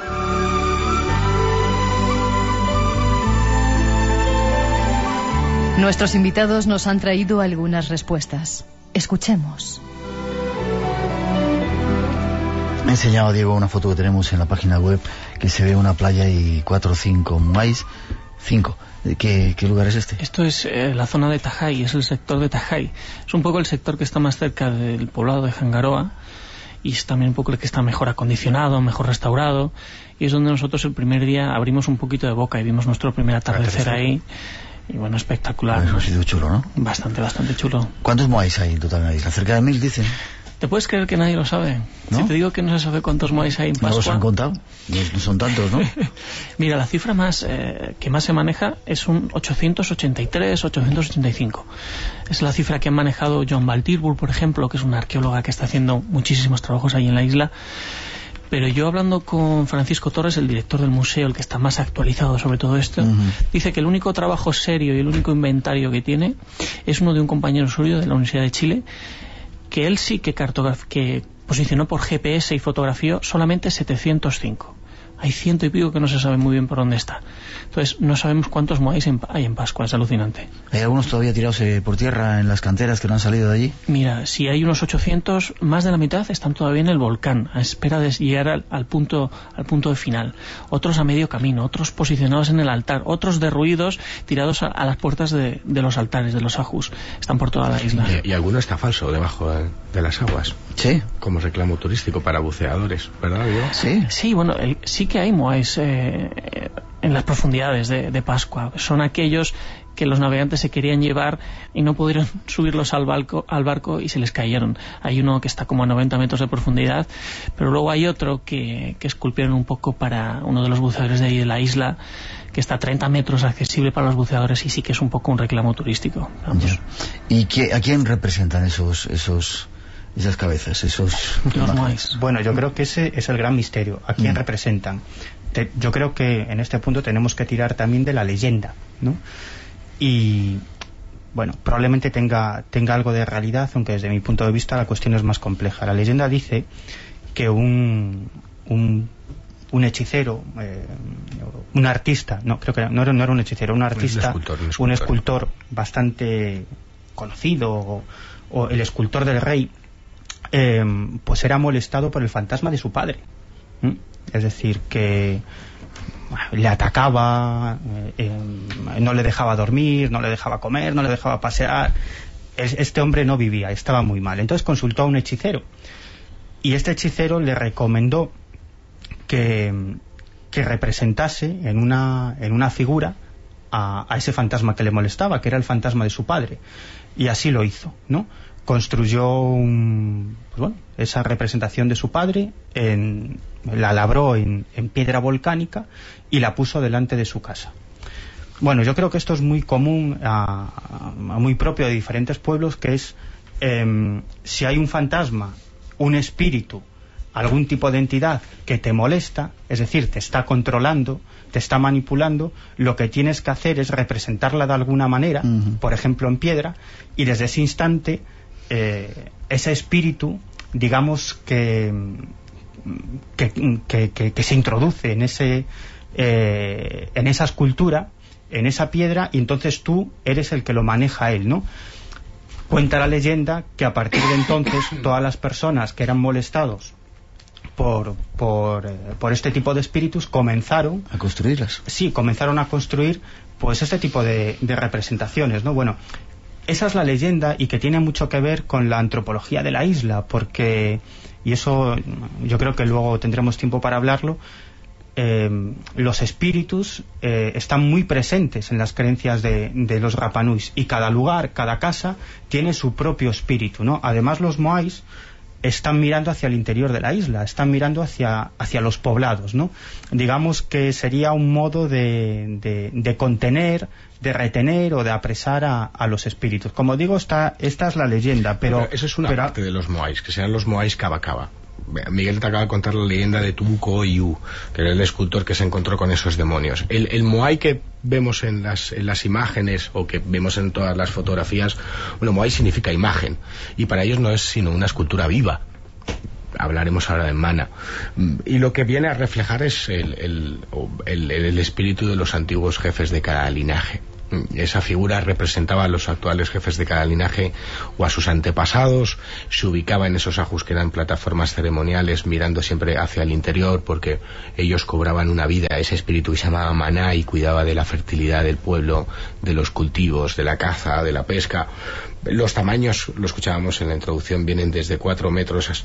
Nuestros invitados nos han traído algunas respuestas. Escuchemos. Me ha enseñado Diego una foto que tenemos en la página web, que se ve una playa y 4 o 5 muáis. 5. ¿Qué lugar es este? Esto es la zona de Tajay, es el sector de Tajay. Es un poco el sector que está más cerca del poblado de Hangaroa y es también un poco el que está mejor acondicionado, mejor restaurado, y es donde nosotros el primer día abrimos un poquito de boca y vimos nuestro primer atardecer ahí. Y bueno, espectacular. Eso ha sido chulo, ¿no? Bastante chulo. ¿Cuántos moáis hay en total en la isla? Cerca de 1000, dicen. ¿Te puedes creer que nadie lo sabe? ¿No? Si te digo que no se sabe cuántos moáis hay en Pascua... ¿No los han contado? No son tantos, ¿no? Mira, la cifra que más se maneja es un 883, 885. Es la cifra que han manejado John Valtirbur, por ejemplo, que es una arqueóloga que está haciendo muchísimos trabajos ahí en la isla. Pero yo, hablando con Francisco Torres, el director del museo, el que está más actualizado sobre todo esto, dice que el único trabajo serio y el único inventario que tiene es uno de un compañero suyo de la Universidad de Chile, que él sí que posicionó por GPS y fotografió solamente 705. Hay 100 y pico que no se sabe muy bien por dónde está. Entonces no sabemos cuántos moáis hay en Pascua, es alucinante. ¿Hay algunos todavía tirados por tierra en las canteras que no han salido de allí? Mira, si hay unos 800, más de la mitad están todavía en el volcán, a espera de llegar al punto de final. Otros a medio camino, otros posicionados en el altar, otros derruidos, tirados a las puertas de los altares, de los ajus. Están por toda la isla. Y alguno está falso debajo de las aguas. Sí. Como reclamo turístico para buceadores, ¿verdad, Diego? Sí, bueno, sí que hay moáis en las profundidades de Pascua. Son aquellos que los navegantes se querían llevar y no pudieron subirlos al barco y se les cayeron. Hay uno que está como a 90 metros de profundidad, pero luego hay otro que esculpieron un poco para uno de los buceadores de ahí de la isla, que está a 30 metros, accesible para los buceadores, y sí que es un poco un reclamo turístico. Vamos. ¿Y a quién representan esas cabezas, los moáis? Bueno, yo creo que ese es el gran misterio. ¿A quién representan? Yo creo que en este punto tenemos que tirar también de la leyenda, ¿no? Y bueno, probablemente tenga algo de realidad, aunque desde mi punto de vista la cuestión es más compleja. La leyenda dice que un hechicero, un artista, no, creo que no era un hechicero, un artista, un escultor bastante conocido, o el escultor del rey, pues era molestado por el fantasma de su padre. Es decir, que le atacaba, no le dejaba dormir, no le dejaba comer, no le dejaba pasear. Este hombre no vivía, estaba muy mal. Entonces consultó a un hechicero, y este hechicero le recomendó que representase en una figura a ese fantasma que le molestaba, que era el fantasma de su padre. Y así lo hizo, ¿no? Construyó esa representación de su padre, la labró en piedra volcánica y la puso delante de su casa. Bueno, yo creo que esto es muy común, muy propio de diferentes pueblos, que es si hay un fantasma, un espíritu, algún tipo de entidad que te molesta, es decir, te está controlando, te está manipulando, lo que tienes que hacer es representarla de alguna manera, por ejemplo en piedra, y desde ese instante ese espíritu, digamos que se introduce en en esa escultura, en esa piedra, y entonces tú eres el que lo maneja él, ¿no? Cuenta la leyenda que a partir de entonces todas las personas que eran molestados por este tipo de espíritus comenzaron a construirlas. Sí, comenzaron a construir pues este tipo de representaciones, ¿no? Bueno, esa es la leyenda, y que tiene mucho que ver con la antropología de la isla, porque, y eso yo creo que luego tendremos tiempo para hablarlo, los espíritus están muy presentes en las creencias de los Rapanuis, y cada lugar, cada casa tiene su propio espíritu, ¿no? Además, los moais están mirando hacia el interior de la isla, están mirando hacia los poblados, ¿no? Digamos que sería un modo de contener, de retener o de apresar a los espíritus. Como digo, esta es la leyenda, pero eso es una parte de los moais, que serán los moais Cava Cava. Miguel te acaba de contar la leyenda de Tubuco Iu, que era el escultor que se encontró con esos demonios. El moai que vemos en las imágenes, o que vemos en todas las fotografías, bueno, moai significa imagen, y para ellos no es sino una escultura viva. Hablaremos ahora de Mana, y lo que viene a reflejar es el espíritu de los antiguos jefes de cada linaje. Esa figura representaba a los actuales jefes de cada linaje o a sus antepasados. Se ubicaba en esos ajus, que eran plataformas ceremoniales, mirando siempre hacia el interior, porque ellos cobraban una vida a ese espíritu que se llamaba Maná, y cuidaba de la fertilidad del pueblo, de los cultivos, de la caza, de la pesca. Los tamaños, lo escuchábamos en la introducción, vienen desde 4 metros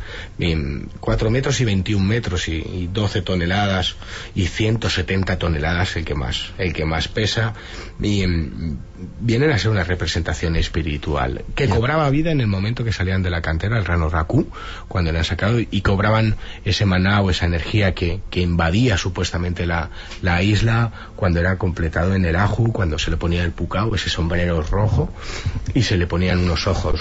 y 21 metros y 12 toneladas y 170 toneladas el que más pesa, y vienen a ser una representación espiritual que cobraba vida en el momento que salían de la cantera, el Rano Raku, cuando eran sacados, y cobraban ese maná o esa energía que invadía supuestamente la isla cuando era completado en el aju, cuando se le ponía el pucao, ese sombrero rojo, y se le ponían unos ojos.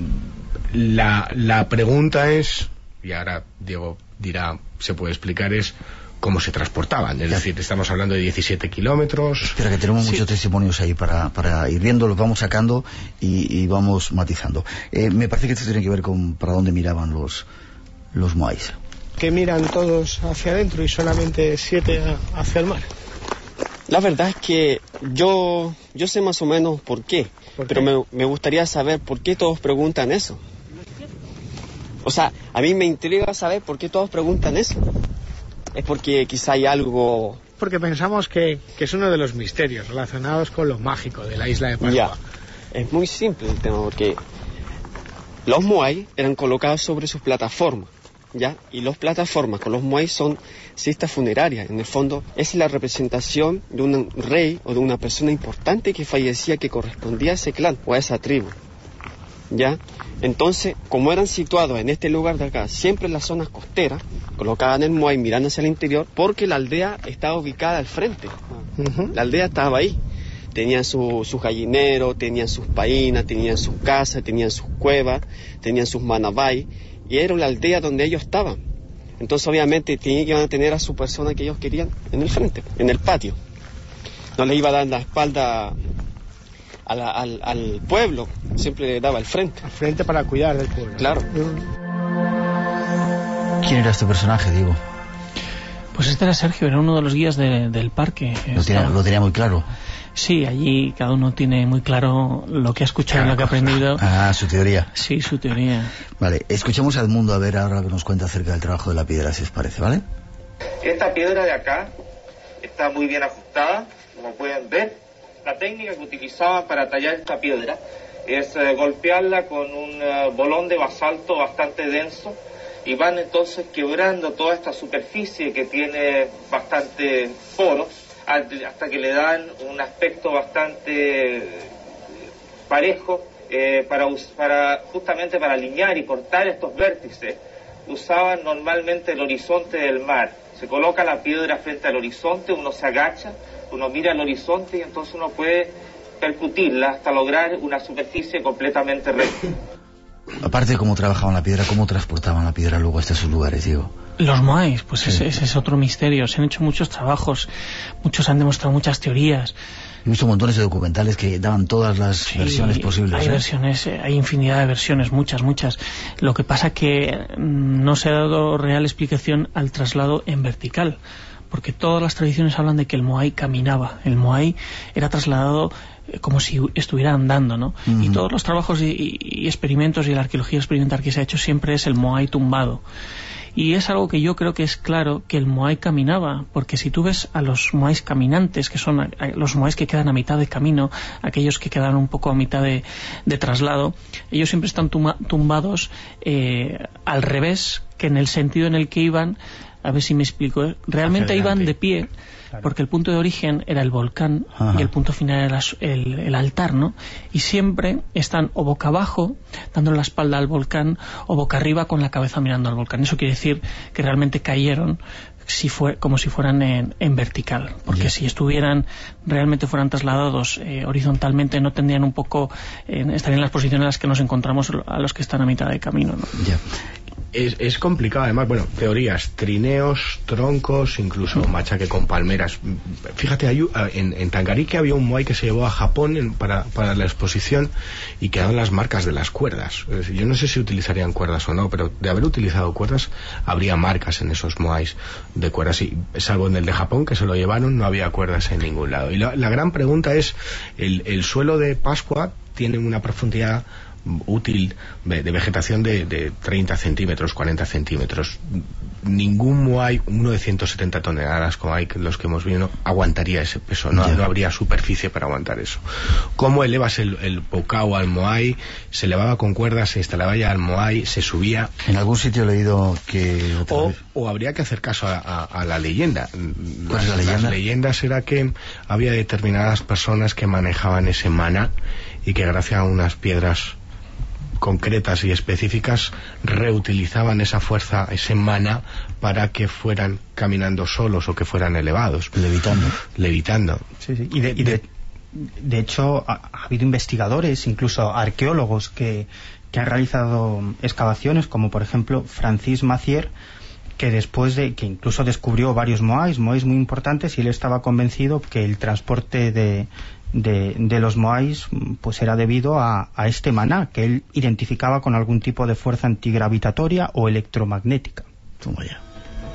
La pregunta es, y ahora Diego dirá, se puede explicar, es cómo se transportaban. Es decir, estamos hablando de 17 kilómetros. Espera, que tenemos muchos testimonios ahí para ir viendo, los vamos sacando y vamos matizando. Me parece que esto tiene que ver con para dónde miraban los moais. Que miran todos hacia adentro y solamente 7 hacia el mar. La verdad es que yo sé más o menos por qué, pero me gustaría saber por qué todos preguntan eso. O sea, a mí me intriga saber por qué todos preguntan eso. Es porque quizá hay algo... Porque pensamos que es uno de los misterios relacionados con lo mágico de la isla de Pascua. Ya, es muy simple el tema, porque los moai eran colocados sobre sus plataformas, ¿ya? Y las plataformas con los moai son cistas funerarias. En el fondo, es la representación de un rey o de una persona importante que fallecía, que correspondía a ese clan o a esa tribu, ¿ya? Entonces, como eran situados en este lugar de acá, siempre en las zonas costeras, colocaban el moai mirando hacia el interior, porque la aldea estaba ubicada al frente. La aldea estaba ahí. Tenían sus gallineros, tenían sus paínas, tenían sus casas, tenían sus cuevas, tenían sus manabay, y era la aldea donde ellos estaban. Entonces, obviamente, iban a tener a su persona que ellos querían en el frente, en el patio. No les iba a dar la espalda al pueblo, siempre le daba el frente. Al frente para cuidar del pueblo. Claro. ¿Quién era este personaje, Diego? Pues este era Sergio, era uno de los guías del parque. Lo tenía muy claro. Sí, allí cada uno tiene muy claro lo que ha escuchado, lo que ha aprendido. Ah, su teoría. Sí, su teoría. Vale, escuchemos a Edmundo a ver ahora que nos cuenta acerca del trabajo de la piedra, si os parece, ¿vale? Esta piedra de acá está muy bien ajustada, como pueden ver. La técnica que utilizaban para tallar esta piedra es golpearla con un bolón de basalto bastante denso, y van entonces quebrando toda esta superficie que tiene bastante poros hasta que le dan un aspecto bastante parejo justamente para alinear y cortar estos vértices. Usaban normalmente el horizonte del mar. Se coloca la piedra frente al horizonte, uno se agacha, uno mira al horizonte y entonces uno puede percutirla hasta lograr una superficie completamente recta. Aparte de cómo trabajaban la piedra, ¿cómo transportaban la piedra luego hasta sus lugares, Diego? Los moais, pues sí. ese es otro misterio. Se han hecho muchos trabajos, muchos han demostrado muchas teorías. He visto montones de documentales que daban todas las versiones posibles. Hay versiones, hay infinidad de versiones, muchas. Lo que pasa que no se ha dado real explicación al traslado en vertical, porque todas las tradiciones hablan de que el Moai caminaba, el Moai era trasladado como si estuviera andando, ¿no? Y todos los trabajos y experimentos y la arqueología experimental que se ha hecho siempre es el Moai tumbado. Y es algo que yo creo que es claro que el Moai caminaba, porque si tú ves a los Moais caminantes, que son los Moais que quedan a mitad de camino, aquellos que quedan un poco a mitad de traslado, ellos siempre están tumbados al revés, que en el sentido en el que iban, a ver si me explico, realmente iban de pie, porque el punto de origen era el volcán. Ajá. Y el punto final era el altar, ¿no? Y siempre están o boca abajo, dándole la espalda al volcán, o boca arriba con la cabeza mirando al volcán. Eso quiere decir que realmente cayeron como si fueran en vertical, porque si realmente fueran trasladados horizontalmente, no tendrían un poco, estarían en las posiciones en las que nos encontramos a los que están a mitad de camino, ¿no? Es complicado, además, teorías, trineos, troncos, incluso machaque con palmeras. Fíjate, en Tangarike había un Moai que se llevó a Japón para la exposición y quedaban las marcas de las cuerdas. Yo no sé si utilizarían cuerdas o no, pero de haber utilizado cuerdas habría marcas en esos Moais de cuerdas, y salvo en el de Japón, que se lo llevaron, no había cuerdas en ningún lado. Y la gran pregunta es, el suelo de Pascua tiene una profundidad útil de vegetación de 30 centímetros, 40 centímetros. Ningún Moai, uno de 170 toneladas como hay los que hemos visto, aguantaría ese peso, no habría superficie para aguantar eso. ¿Cómo elevas el bocao al Moai? Se elevaba con cuerdas, se instalaba ya al Moai, se subía. En algún sitio he leído que... O habría que hacer caso a la leyenda. ¿Cuál es la leyenda? Las leyendas era que había determinadas personas que manejaban ese maná y que gracias a unas piedras concretas y específicas reutilizaban esa fuerza, ese maná, para que fueran caminando solos o que fueran elevados. Levitando. Sí. Y de hecho ha habido investigadores, incluso arqueólogos que han realizado excavaciones, como por ejemplo Francis Macier, que después que incluso descubrió varios Moais muy importantes, y él estaba convencido que el transporte de los Moais pues era debido a este maná, que él identificaba con algún tipo de fuerza antigravitatoria o electromagnética. Toma ya.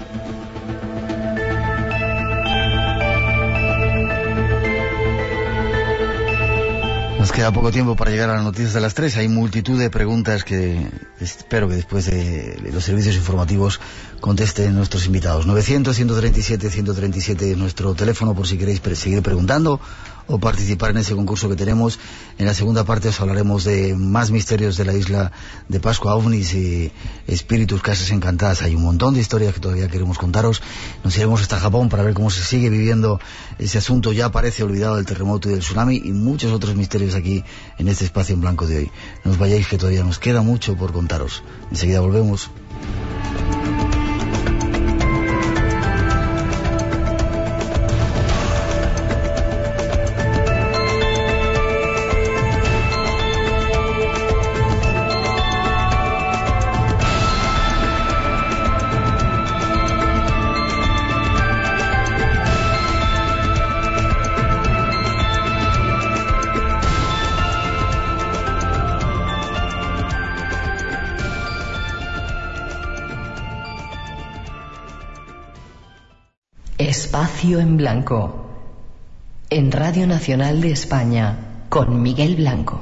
Nos queda poco tiempo para llegar a las noticias de las 3. Hay multitud de preguntas que espero que después de los servicios informativos contesten nuestros invitados. 900-137-137 es nuestro teléfono, por si queréis seguir preguntando o participar en ese concurso que tenemos. En la segunda parte os hablaremos de más misterios de la isla de Pascua, ovnis y espíritus, casas encantadas. Hay un montón de historias que todavía queremos contaros. Nos iremos hasta Japón para ver cómo se sigue viviendo ese asunto ya parece olvidado del terremoto y del tsunami, y muchos otros misterios aquí en este espacio en blanco de hoy. No os vayáis, que todavía nos queda mucho por contaros. Enseguida volvemos. Espacio en Blanco, en Radio Nacional de España, con Miguel Blanco.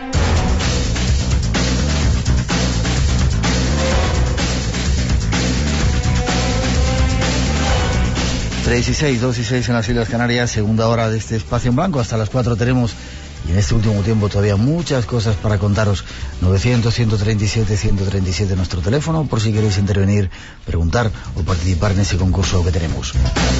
Tres y 6, 2 y 6 en las Islas Canarias, segunda hora de este Espacio en Blanco. Hasta las 4 tenemos, y en este último tiempo todavía muchas cosas para contaros. 900-137-137 nuestro teléfono, por si queréis intervenir, preguntar o participar en ese concurso que tenemos.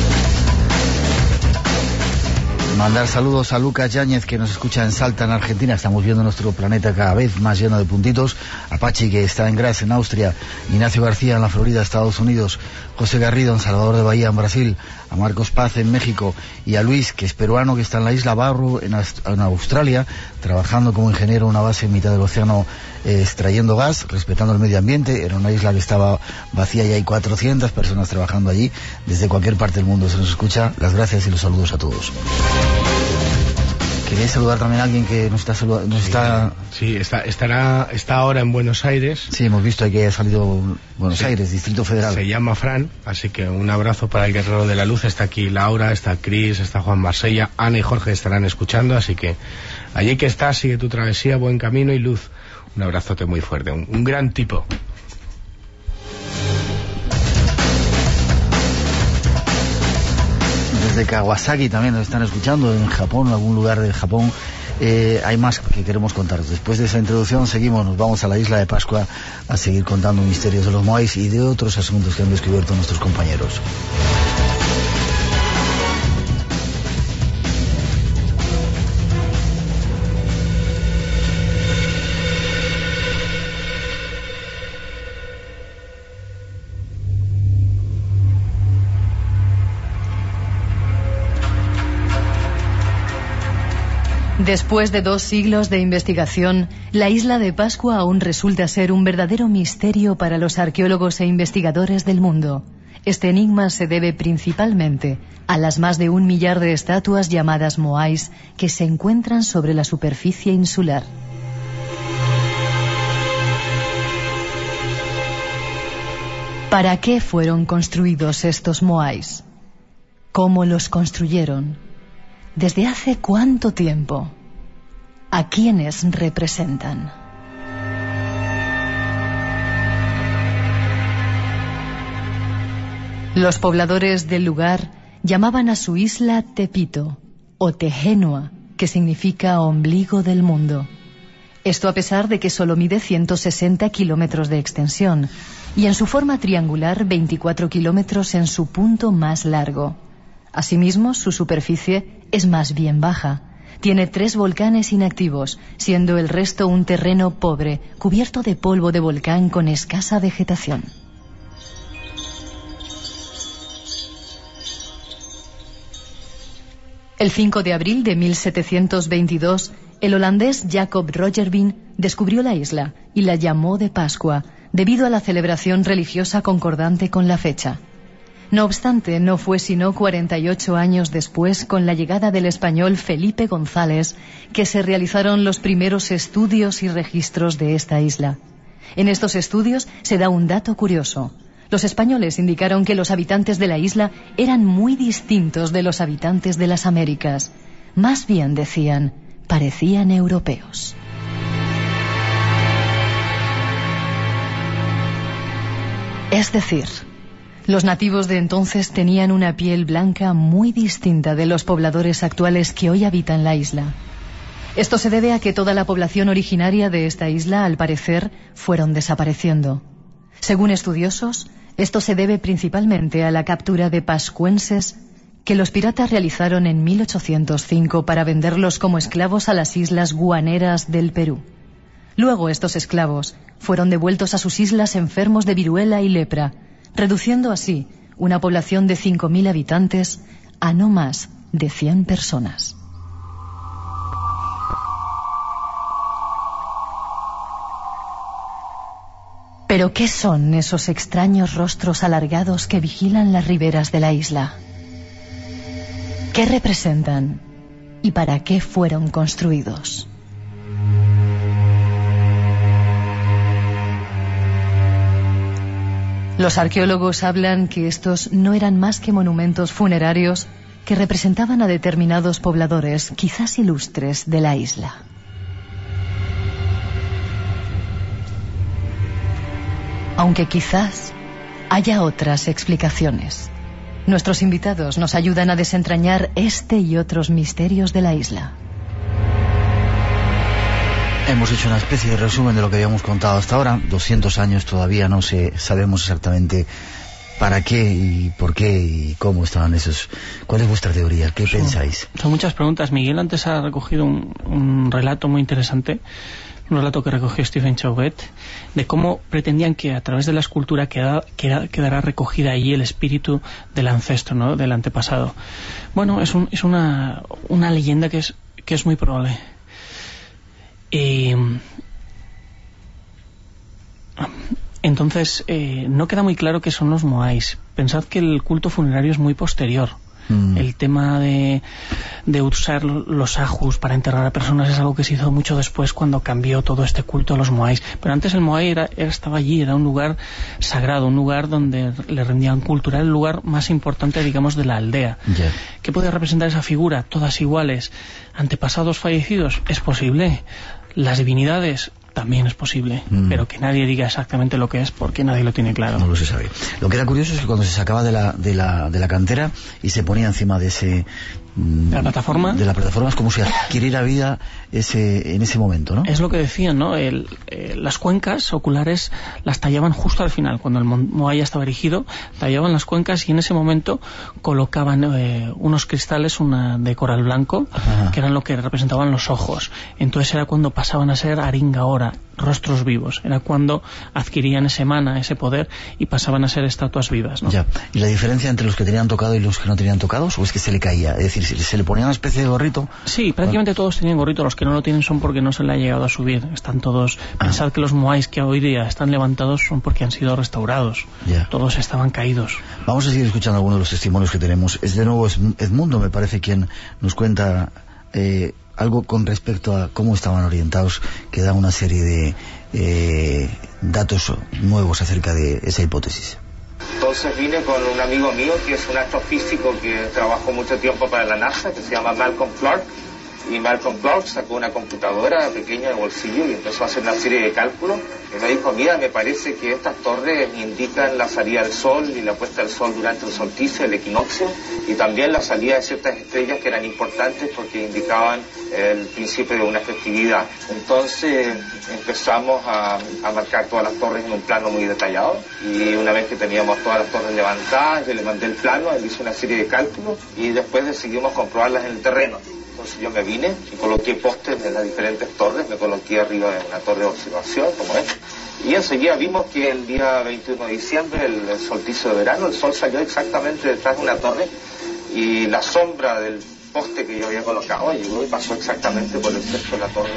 Mandar saludos a Lucas Yáñez, que nos escucha en Salta, en Argentina. Estamos viendo nuestro planeta cada vez más lleno de puntitos. A Pachi, que está en Graz, en Austria. Ignacio García, en la Florida, Estados Unidos. José Garrido, en Salvador de Bahía, en Brasil. A Marcos Paz, en México. Y a Luis, que es peruano, que está en la isla Barru, en Australia, trabajando como ingeniero en una base en mitad del océano, extrayendo gas, respetando el medio ambiente. Era una isla que estaba vacía y hay 400 personas trabajando allí. Desde cualquier parte del mundo se nos escucha. Las gracias y los saludos a todos. Quería saludar también a alguien que nos está saludando. Sí, está ahora en Buenos Aires. Sí, hemos visto que ha salido Buenos Aires, Distrito Federal. Se llama Fran, así que un abrazo para el Guerrero de la Luz. Está aquí Laura, está Cris, está Juan Marsella, Ana y Jorge estarán escuchando, así que allí que estás, sigue tu travesía, buen camino y luz. Un abrazote muy fuerte, un gran tipo. Desde Kawasaki también nos están escuchando, en Japón, en algún lugar del Japón. Hay más que queremos contaros. Después de esa introducción seguimos, nos vamos a la isla de Pascua a seguir contando misterios de los moais y de otros asuntos que han descubierto nuestros compañeros. Después de 2 siglos de investigación, la isla de Pascua aún resulta ser un verdadero misterio para los arqueólogos e investigadores del mundo. Este enigma se debe principalmente a las más de 1 millar de estatuas llamadas moais que se encuentran sobre la superficie insular. ¿Para qué fueron construidos estos moais? ¿Cómo los construyeron? ¿Desde hace cuánto tiempo? ¿A quiénes representan? Los pobladores del lugar llamaban a su isla Tepito, o Tehenua, que significa ombligo del mundo. Esto a pesar de que solo mide 160 kilómetros de extensión, y en su forma triangular 24 kilómetros en su punto más largo. Asimismo, su superficie es más bien baja. Tiene 3 volcanes inactivos, siendo el resto un terreno pobre, cubierto de polvo de volcán con escasa vegetación. El 5 de abril de 1722, el holandés Jacob Roggeveen descubrió la isla y la llamó de Pascua, debido a la celebración religiosa concordante con la fecha. No obstante, no fue sino 48 años después, con la llegada del español Felipe González, que se realizaron los primeros estudios y registros de esta isla. En estos estudios se da un dato curioso. Los españoles indicaron que los habitantes de la isla eran muy distintos de los habitantes de las Américas. Más bien, decían, parecían europeos. Es decir, los nativos de entonces tenían una piel blanca muy distinta de los pobladores actuales que hoy habitan la isla. Esto se debe a que toda la población originaria de esta isla, al parecer, fueron desapareciendo. Según estudiosos, esto se debe principalmente a la captura de pascuenses que los piratas realizaron en 1805 para venderlos como esclavos a las islas guaneras del Perú. Luego estos esclavos fueron devueltos a sus islas enfermos de viruela y lepra, reduciendo así una población de 5.000 habitantes a no más de 100 personas. ¿Pero qué son esos extraños rostros alargados que vigilan las riberas de la isla? ¿Qué representan y para qué fueron construidos? Los arqueólogos hablan que estos no eran más que monumentos funerarios que representaban a determinados pobladores, quizás ilustres, de la isla. Aunque quizás haya otras explicaciones. Nuestros invitados nos ayudan a desentrañar este y otros misterios de la isla. Hemos hecho una especie de resumen de lo que habíamos contado hasta ahora. 200 años todavía no sabemos exactamente para qué y por qué y cómo estaban esos. ¿Cuál es vuestra teoría? ¿Qué pensáis? Son muchas preguntas. Miguel antes ha recogido un relato muy interesante, un relato que recogió Stephen Chauvet, de cómo pretendían que a través de la escultura quedará recogida allí el espíritu del ancestro, ¿no?, del antepasado. Bueno, es una leyenda que es muy probable. Entonces, no queda muy claro qué son los moais. Pensad que el culto funerario es muy posterior. El tema de usar los ajus para enterrar a personas es algo que se hizo mucho después, cuando cambió todo este culto a los moais. Pero antes el moai estaba allí, era un lugar sagrado, un lugar donde le rendían culto, era el lugar más importante, digamos, de la aldea. Yeah. ¿Qué puede representar esa figura? Todas iguales. Antepasados fallecidos, es posible. Las divinidades, también es posible, pero que nadie diga exactamente lo que es, porque nadie lo tiene claro. No lo se sabe. Lo que era curioso es que cuando se sacaba de la cantera y se ponía encima de ese... ¿De la plataforma? De la plataforma, es como si adquiriera vida en ese momento, ¿no? Es lo que decían, ¿no? Las cuencas oculares las tallaban justo al final, cuando el moai ya estaba erigido, tallaban las cuencas y en ese momento colocaban unos cristales de coral blanco, que eran lo que representaban los ojos. Entonces era cuando pasaban a ser aringa ora, rostros vivos. Era cuando adquirían ese mana, ese poder, y pasaban a ser estatuas vivas, ¿no? Ya. ¿Y la diferencia entre los que tenían tocado y los que no tenían tocados? ¿O es que se le caía? Es decir, se le ponía una especie de gorrito. Sí, prácticamente todos tenían gorrito. Los que no lo tienen son porque no se le ha llegado a subir. Están todos... Pensad que los moais que hoy día están levantados son porque han sido restaurados. Yeah. Todos estaban caídos. Vamos a seguir escuchando algunos de los testimonios que tenemos. Es de nuevo Edmundo, me parece, quien nos cuenta algo con respecto a cómo estaban orientados, que da una serie de datos nuevos acerca de esa hipótesis. Entonces vine con un amigo mío que es un astrofísico que trabajó mucho tiempo para la NASA, que se llama Malcolm Clark. Y Malcolm Clark sacó una computadora pequeña del bolsillo y empezó a hacer una serie de cálculos. Y me dijo, mira, me parece que estas torres indican la salida del sol y la puesta del sol durante el solsticio, el equinoccio, y también la salida de ciertas estrellas que eran importantes porque indicaban el principio de una festividad. Entonces empezamos a marcar todas las torres en un plano muy detallado, y una vez que teníamos todas las torres levantadas, yo le mandé el plano, él hizo una serie de cálculos y después decidimos comprobarlas en el terreno. Entonces yo me vine y coloqué postes en las diferentes torres, me coloqué arriba de una torre de observación como esta, y enseguida vimos que el día 21 de diciembre, el solsticio de verano, el sol salió exactamente detrás de una torre y la sombra del poste que yo había colocado llegó y pasó exactamente por el centro de la torre.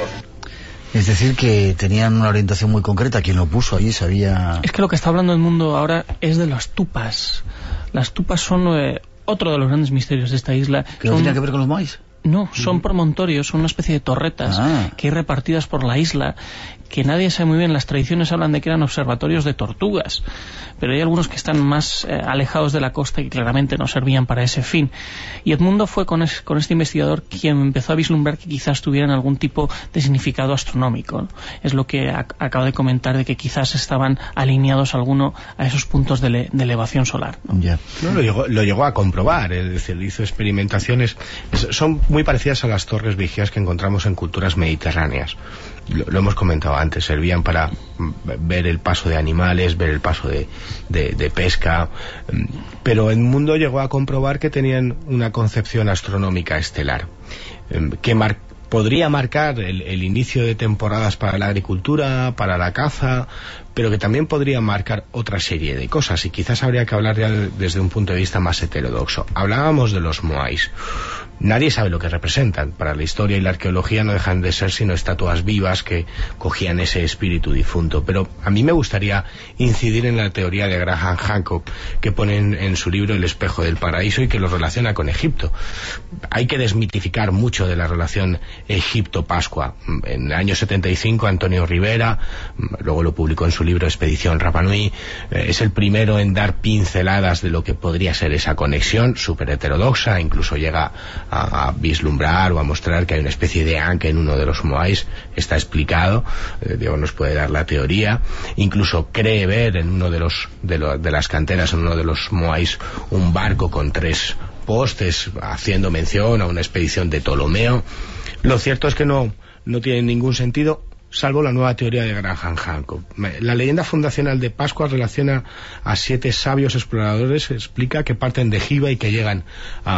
Es decir, que tenían una orientación muy concreta. Quien lo puso allí sabía... Es que lo que está hablando el mundo ahora es de las tupas. Las tupas son otro de los grandes misterios de esta isla. ¿Que no tiene que ver con los moais? No, son promontorios, son una especie de torretas que hay repartidas por la isla, que nadie sabe muy bien. Las tradiciones hablan de que eran observatorios de tortugas, pero hay algunos que están más alejados de la costa y que claramente no servían para ese fin. Y Edmundo fue con este investigador quien empezó a vislumbrar que quizás tuvieran algún tipo de significado astronómico, ¿no? Es lo que acabo de comentar, de que quizás estaban alineados alguno a esos puntos de elevación solar, ¿no? Yeah. No, lo llegó a comprobar, es decir, hizo experimentaciones. Son muy parecidas a las torres vigías que encontramos en culturas mediterráneas. Lo hemos comentado antes, servían para ver el paso de animales, ver el paso de pesca, pero Edmundo llegó a comprobar que tenían una concepción astronómica estelar, que podría marcar el inicio de temporadas para la agricultura, para la caza, pero que también podría marcar otra serie de cosas, y quizás habría que hablar ya desde un punto de vista más heterodoxo. Hablábamos de los moais. Nadie sabe lo que representan. Para la historia y la arqueología no dejan de ser sino estatuas vivas que cogían ese espíritu difunto. Pero a mí me gustaría incidir en la teoría de Graham Hancock, que pone en su libro El espejo del paraíso y que lo relaciona con Egipto. Hay que desmitificar mucho de la relación Egipto-Pascua. En el año 75 Antonio Rivera, luego lo publicó en su libro Expedición Rapa Nui, es el primero en dar pinceladas de lo que podría ser esa conexión súper heterodoxa. Incluso llega a vislumbrar o a mostrar que hay una especie de ancla en uno de los moais. Está explicado, Diego nos puede dar la teoría. Incluso cree ver en uno de las canteras, en uno de los moais, un barco con 3 postes, haciendo mención a una expedición de Ptolomeo. Lo cierto es que no tiene ningún sentido, salvo la nueva teoría de Graham Hancock. La leyenda fundacional de Pascua relaciona a 7 sabios exploradores, explica que parten de Giva y que llegan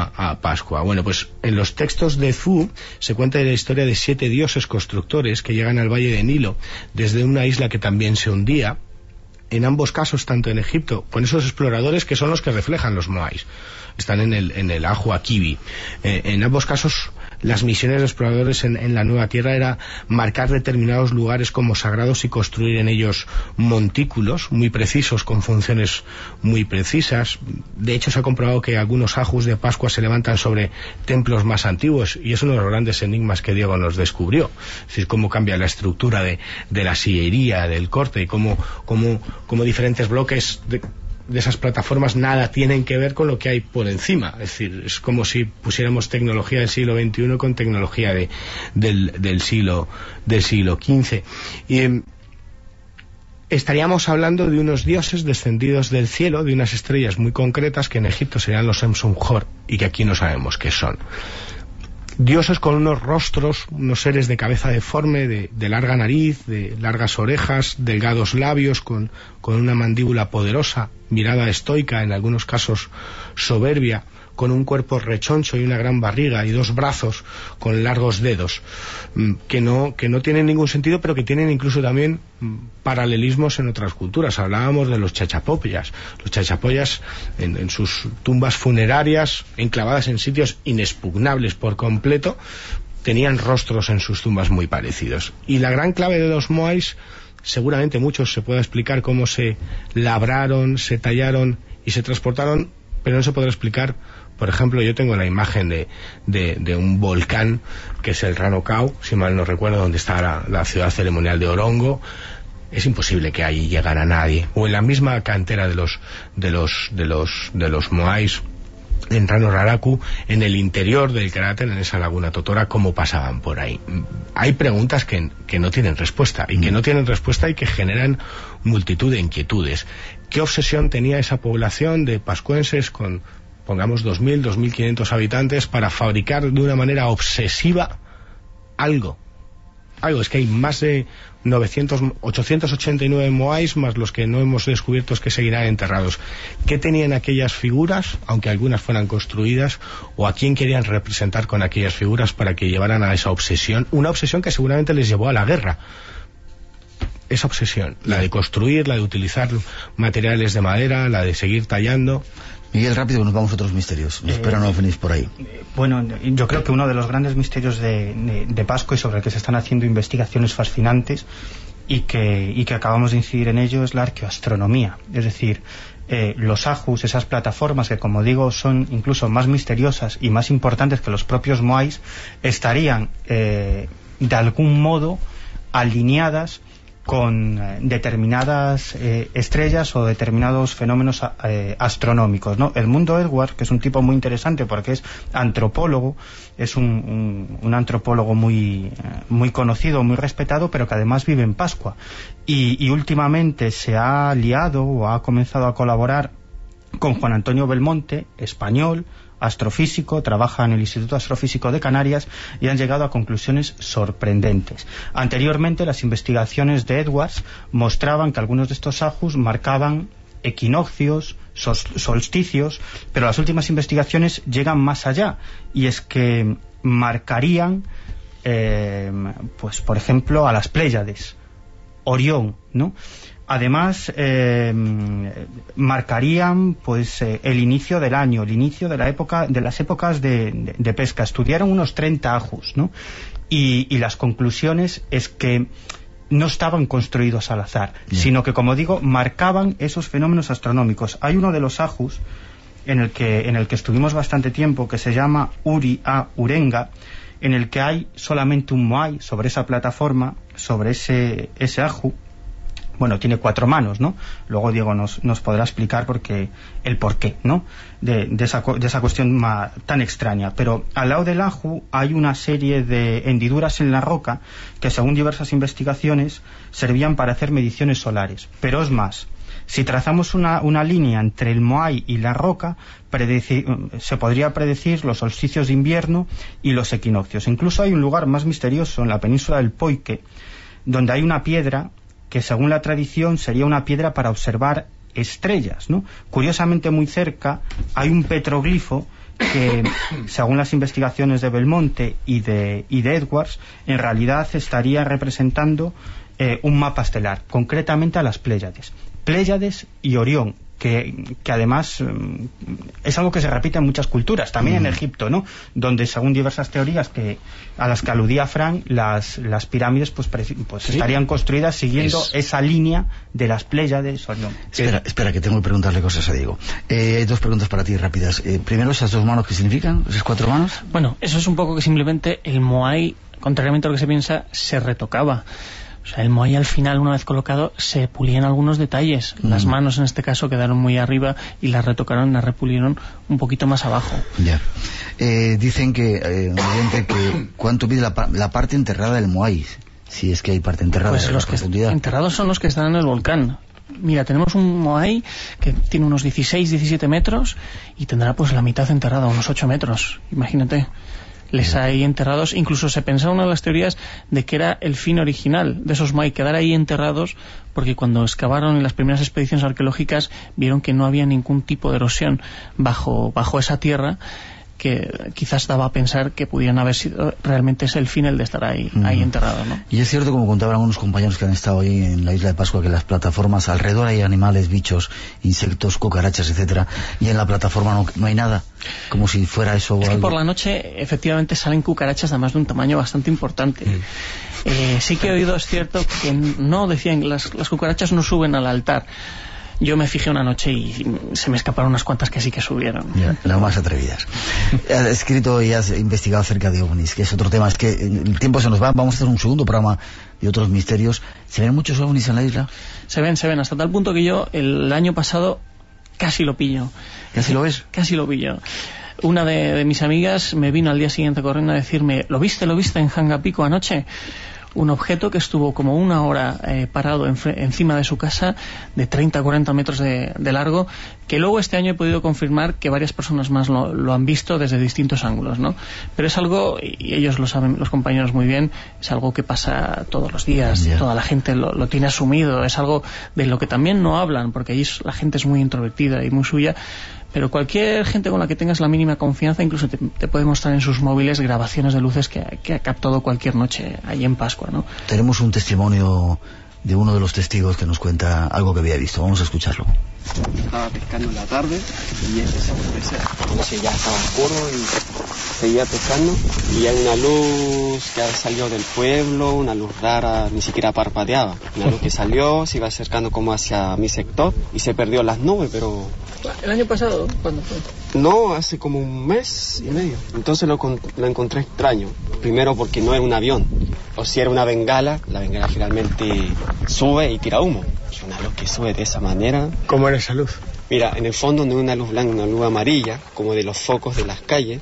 a Pascua. Bueno, pues en los textos de Fu se cuenta la historia de 7 dioses constructores que llegan al valle de Nilo desde una isla que también se hundía. En ambos casos, tanto en Egipto, con esos exploradores que son los que reflejan los moais, están en el Ajo Akibi. En ambos casos las misiones de exploradores en la Nueva Tierra era marcar determinados lugares como sagrados y construir en ellos montículos muy precisos, con funciones muy precisas. De hecho, se ha comprobado que algunos ajus de Pascua se levantan sobre templos más antiguos, y es uno de los grandes enigmas que Diego nos descubrió. Es decir, cómo cambia la estructura de la sillería, del corte, y cómo diferentes bloques de esas plataformas nada tienen que ver con lo que hay por encima. Es decir, es como si pusiéramos tecnología del siglo XXI con tecnología del siglo XV. Y estaríamos hablando de unos dioses descendidos del cielo, de unas estrellas muy concretas que en Egipto serían los Emsunhor, y que aquí no sabemos qué son. Dioses con unos rostros, unos seres de cabeza deforme, de larga nariz, de largas orejas, delgados labios, con una mandíbula poderosa, mirada estoica, en algunos casos soberbia, con un cuerpo rechoncho y una gran barriga y 2 brazos con largos dedos, que no tienen ningún sentido, pero que tienen incluso también paralelismos en otras culturas. Hablábamos de los chachapoyas. Los chachapoyas en sus tumbas funerarias, enclavadas en sitios inexpugnables por completo, tenían rostros en sus tumbas muy parecidos. Y la gran clave de los moais, seguramente muchos se pueda explicar cómo se labraron, se tallaron y se transportaron, pero no se podrá explicar. Por ejemplo, yo tengo la imagen de un volcán que es el Rano Kau, si mal no recuerdo, donde está la ciudad ceremonial de Orongo. Es imposible que allí llegara nadie. O en la misma cantera de los moais, en Rano Raraku, en el interior del cráter, en esa laguna Totora, cómo pasaban por ahí. Hay preguntas que no tienen respuesta, y que generan multitud de inquietudes. ¿Qué obsesión tenía esa población de pascuenses con, pongamos, 2.000, 2.500 habitantes para fabricar de una manera obsesiva algo? Es que hay más de 889 moais, más los que no hemos descubierto, que seguirán enterrados. ¿Qué tenían aquellas figuras, aunque algunas fueran construidas, o a quién querían representar con aquellas figuras para que llevaran a esa obsesión? Una obsesión que seguramente les llevó a la guerra. Esa obsesión, la de construir, la de utilizar materiales de madera, la de seguir tallando. Miguel, rápido, nos vamos a otros misterios. Espero no venís por ahí. Bueno, yo creo que uno de los grandes misterios de Pascua, y sobre el que se están haciendo investigaciones fascinantes, y que acabamos de incidir en ello, es la arqueoastronomía. Es decir, los ajus, esas plataformas que, como digo, son incluso más misteriosas y más importantes que los propios moais, estarían de algún modo alineadas con determinadas estrellas o determinados fenómenos astronómicos, ¿no? El Mundo Edward, que es un tipo muy interesante porque es antropólogo, es un antropólogo muy conocido, muy respetado, pero que además vive en Pascua, y últimamente se ha aliado o ha comenzado a colaborar con Juan Antonio Belmonte, español, astrofísico, trabaja en el Instituto Astrofísico de Canarias, y han llegado a conclusiones sorprendentes. Anteriormente, las investigaciones de Edwards mostraban que algunos de estos ajus marcaban equinoccios, solsticios, pero las últimas investigaciones llegan más allá, y es que marcarían, pues por ejemplo, a las Pléyades, Orión, ¿no? Además, marcarían pues el inicio del año, el inicio de las épocas de pesca. Estudiaron unos 30 ajus, ¿no? Y las conclusiones es que no estaban construidos al azar, sino que, como digo, marcaban esos fenómenos astronómicos. Hay uno de los ajus en el que estuvimos bastante tiempo, que se llama Uri A. Urenga, en el que hay solamente un moai sobre esa plataforma, sobre ese aju. Bueno, tiene 4 manos, ¿no? Luego Diego nos podrá explicar el porqué, ¿no? De esa cuestión tan extraña. Pero al lado del aju hay una serie de hendiduras en la roca que, según diversas investigaciones, servían para hacer mediciones solares. Pero es más, si trazamos una línea entre el moai y la roca, se podría predecir los solsticios de invierno y los equinoccios. Incluso hay un lugar más misterioso en la península del Poike, donde hay una piedra que, según la tradición, sería una piedra para observar estrellas, ¿no? Curiosamente, muy cerca hay un petroglifo que, según las investigaciones de Belmonte y de Edwards, en realidad estaría representando un mapa estelar, concretamente a las Pléyades y Orión, que además es algo que se repite en muchas culturas, también en Egipto, ¿no? Donde según diversas teorías a las que aludía Frank, las pirámides pues ¿sí? estarían construidas siguiendo esa línea de las Pléyades. Espera, que tengo que preguntarle cosas a Diego. Hay dos preguntas para ti rápidas. Primero, ¿esas dos manos qué significan? ¿Esas cuatro manos? Bueno, eso es un poco que simplemente el Moai, contrariamente a lo que se piensa, se retocaba. O sea, el Moai al final, una vez colocado, se pulían algunos detalles. Las manos en este caso quedaron muy arriba y las retocaron, las repulieron un poquito más abajo. Ya. Dicen que ¿cuánto mide la parte enterrada del Moai? Si es que hay parte enterrada. Pues los que enterrados son los que están en el volcán. Mira, tenemos un Moai que tiene unos 16-17 metros y tendrá pues la mitad enterrada, unos 8 metros. Imagínate. Les hay enterrados, incluso se pensaba una de las teorías de que era el fin original de esos Moai, quedar ahí enterrados, porque cuando excavaron en las primeras expediciones arqueológicas vieron que no había ningún tipo de erosión bajo esa tierra, que quizás daba a pensar que pudieran haber sido realmente es el fin el de estar ahí enterrado, ¿no? Y es cierto, como contaban algunos compañeros que han estado ahí en la isla de Pascua, que en las plataformas alrededor hay animales, bichos, insectos, cucarachas, etcétera, y en la plataforma no hay nada, como si fuera eso. Es que por la noche efectivamente salen cucarachas además de un tamaño bastante importante. Sí que he oído, es cierto, que no decían las cucarachas no suben al altar. Yo me fijé una noche y se me escaparon unas cuantas que sí que subieron. Las más atrevidas. Has escrito y has investigado acerca de ovnis, que es otro tema. Es que el tiempo se nos va. Vamos a hacer un segundo programa de otros misterios. ¿Se ven muchos ovnis en la isla? Se ven, hasta tal punto que yo el año pasado casi lo pillo. ¿Casi lo ves? Casi lo pillo. Una de mis amigas me vino al día siguiente corriendo a decirme, ¿lo viste en Hangapico anoche? Un objeto que estuvo como una hora parado encima de su casa, de 30 a 40 metros de largo, que luego este año he podido confirmar que varias personas más lo han visto desde distintos ángulos, ¿no? Pero es algo, y ellos lo saben, los compañeros muy bien, es algo que pasa todos los días, toda la gente lo tiene asumido, es algo de lo que también no hablan, porque allí la gente es muy introvertida y muy suya. Pero cualquier gente con la que tengas la mínima confianza incluso te puede mostrar en sus móviles grabaciones de luces que ha captado cualquier noche allí en Pascua, ¿no? Tenemos un testimonio de uno de los testigos que nos cuenta algo que había visto. Vamos a escucharlo. Estaba pescando en la tarde y empezó a oscurecer. Entonces ya estaba oscuro y seguía pescando. Y hay una luz que salió del pueblo, una luz rara, ni siquiera parpadeaba. Una luz que salió, se iba acercando como hacia mi sector y se perdió en las nubes, pero... ¿El año pasado? ¿Cuándo fue? No, hace como un mes y medio. Entonces lo encontré extraño. Primero porque no era un avión. O si era una bengala, la bengala generalmente sube y tira humo. Y una luz que sube de esa manera... ¿Cómo era esa luz? Mira, en el fondo no era una luz blanca, una luz amarilla, como de los focos de las calles,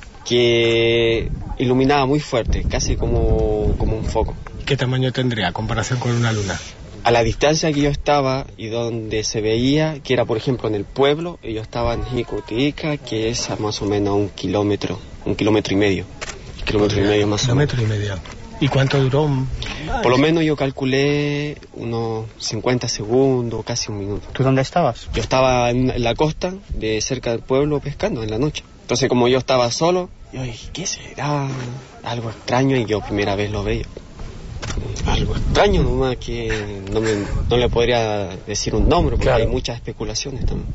que iluminaba muy fuerte, casi como un foco. ¿Qué tamaño tendría a comparación con una luna? A la distancia que yo estaba y donde se veía, que era por ejemplo en el pueblo, yo estaba en Jicotica, que es a más o menos 1 kilómetro y medio. Kilómetro y medio más o menos. Kilómetro y medio. ¿Y cuánto duró? Por lo menos yo calculé unos 50 segundos, casi un minuto. ¿Tú dónde estabas? Yo estaba en la costa, de cerca del pueblo, pescando en la noche. Entonces como yo estaba solo, yo dije, ¿qué será? Algo extraño, y yo primera vez lo veía. Algo extraño nomás, que no le podría decir un nombre, porque hay muchas especulaciones también.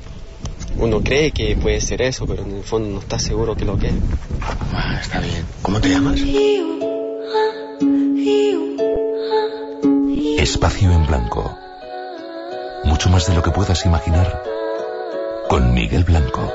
Uno cree que puede ser eso, pero en el fondo no está seguro que lo que es. Está bien. ¿Cómo te llamas? Espacio en Blanco. Mucho más de lo que puedas imaginar. Con Miguel Blanco.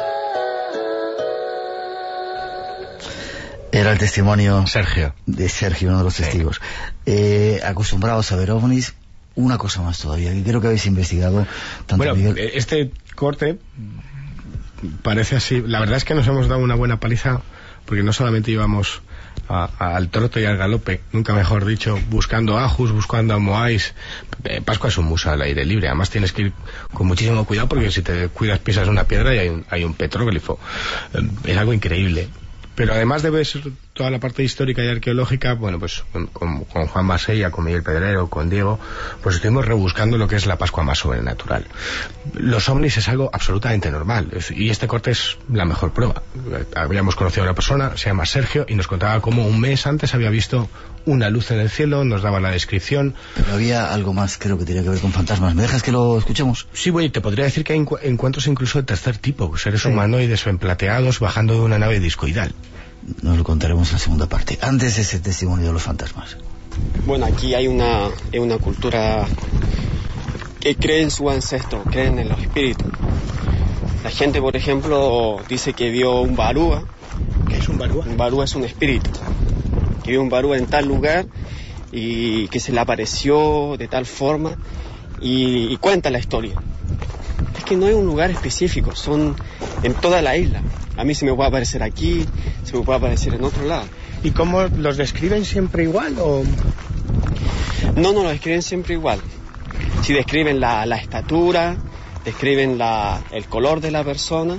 Era el testimonio de Sergio, uno de los testigos. Acostumbrados a ver ovnis. Una cosa más todavía, que creo que habéis investigado tanto. Bueno, Miguel... este corte parece así. La verdad es que nos hemos dado una buena paliza, porque no solamente íbamos al trote y al galope, nunca mejor dicho, buscando ajus, buscando a moais. Pascua es un museo al aire libre, además tienes que ir con muchísimo cuidado, porque si te cuidas pisas una piedra y hay un petróglifo. Es algo increíble. Pero además debe ser toda la parte histórica y arqueológica, bueno, pues con Juan Basella, con Miguel Pedrero, con Diego, pues estuvimos rebuscando lo que es la Pascua más sobrenatural. Los ovnis es algo absolutamente normal, y este corte es la mejor prueba. Habíamos conocido a una persona, se llama Sergio, y nos contaba cómo un mes antes había visto una luz en el cielo, nos daba la descripción. Pero había algo más, creo que tenía que ver con fantasmas. ¿Me dejas que lo escuchemos? Sí, bueno, y te podría decir que hay encuentros incluso de tercer tipo, seres humanoides o emplateados bajando de una nave discoidal. Nos lo contaremos en la segunda parte. Antes ese testimonio de los fantasmas. Bueno, aquí hay una cultura que cree en su ancestro, creen en los espíritus. La gente, por ejemplo, dice que vio un barúa. ¿Qué es un barúa? Un barúa es un espíritu. Que vio un barúa en tal lugar y que se le apareció de tal forma y cuenta la historia. Es que no hay un lugar específico, son en toda la isla. A mí se me puede aparecer aquí, se me puede aparecer en otro lado. ¿Y cómo los describen siempre igual o...? No los describen siempre igual. Si describen la estatura, describen el color de la persona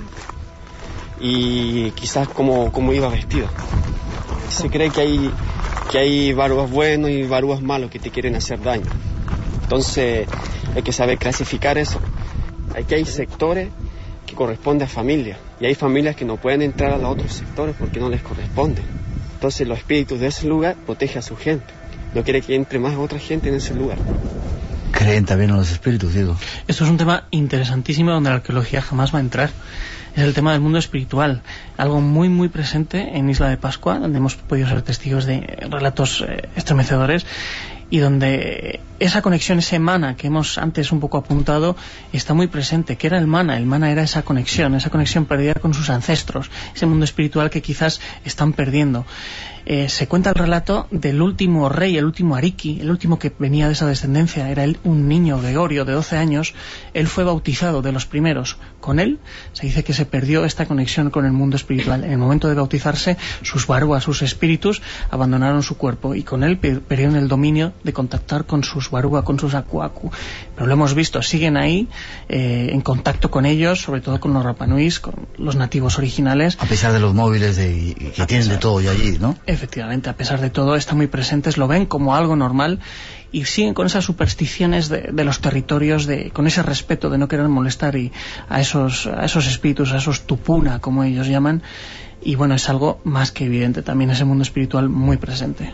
y quizás cómo iba vestido. Se cree que hay barúas buenos y barúas malos que te quieren hacer daño. Entonces hay que saber clasificar eso. Aquí hay sectores que corresponden a familias y hay familias que no pueden entrar a los otros sectores porque no les corresponde. Entonces los espíritus de ese lugar protegen a su gente. No quiere que entre más otra gente en ese lugar. ¿Creen también en los espíritus, Diego? Esto es un tema interesantísimo donde la arqueología jamás va a entrar. Es el tema del mundo espiritual, algo muy muy presente en Isla de Pascua, donde hemos podido ser testigos de relatos estremecedores y donde esa conexión, ese mana que hemos antes un poco apuntado, está muy presente. ¿Qué era el mana? El mana era esa conexión perdida con sus ancestros, ese mundo espiritual que quizás están perdiendo. Se cuenta el relato del último rey, el último Ariki, el último que venía de esa descendencia, era un niño, Gregorio, de 12 años. Él fue bautizado, de los primeros. Con él se dice que se perdió esta conexión con el mundo espiritual. En el momento de bautizarse, sus baruas, sus espíritus, abandonaron su cuerpo y con él perdieron el dominio de contactar con sus barua, con sus akuaku. Pero lo hemos visto, siguen ahí en contacto con ellos, sobre todo con los Rapanuis, con los nativos originales. A pesar de los móviles que tienen de todo ya allí, ¿no? Efectivamente, a pesar de todo, están muy presentes, lo ven como algo normal y siguen con esas supersticiones de los territorios, con ese respeto de no querer molestar a esos espíritus, a esos tupuna, como ellos llaman. Y bueno, es algo más que evidente, también ese mundo espiritual muy presente.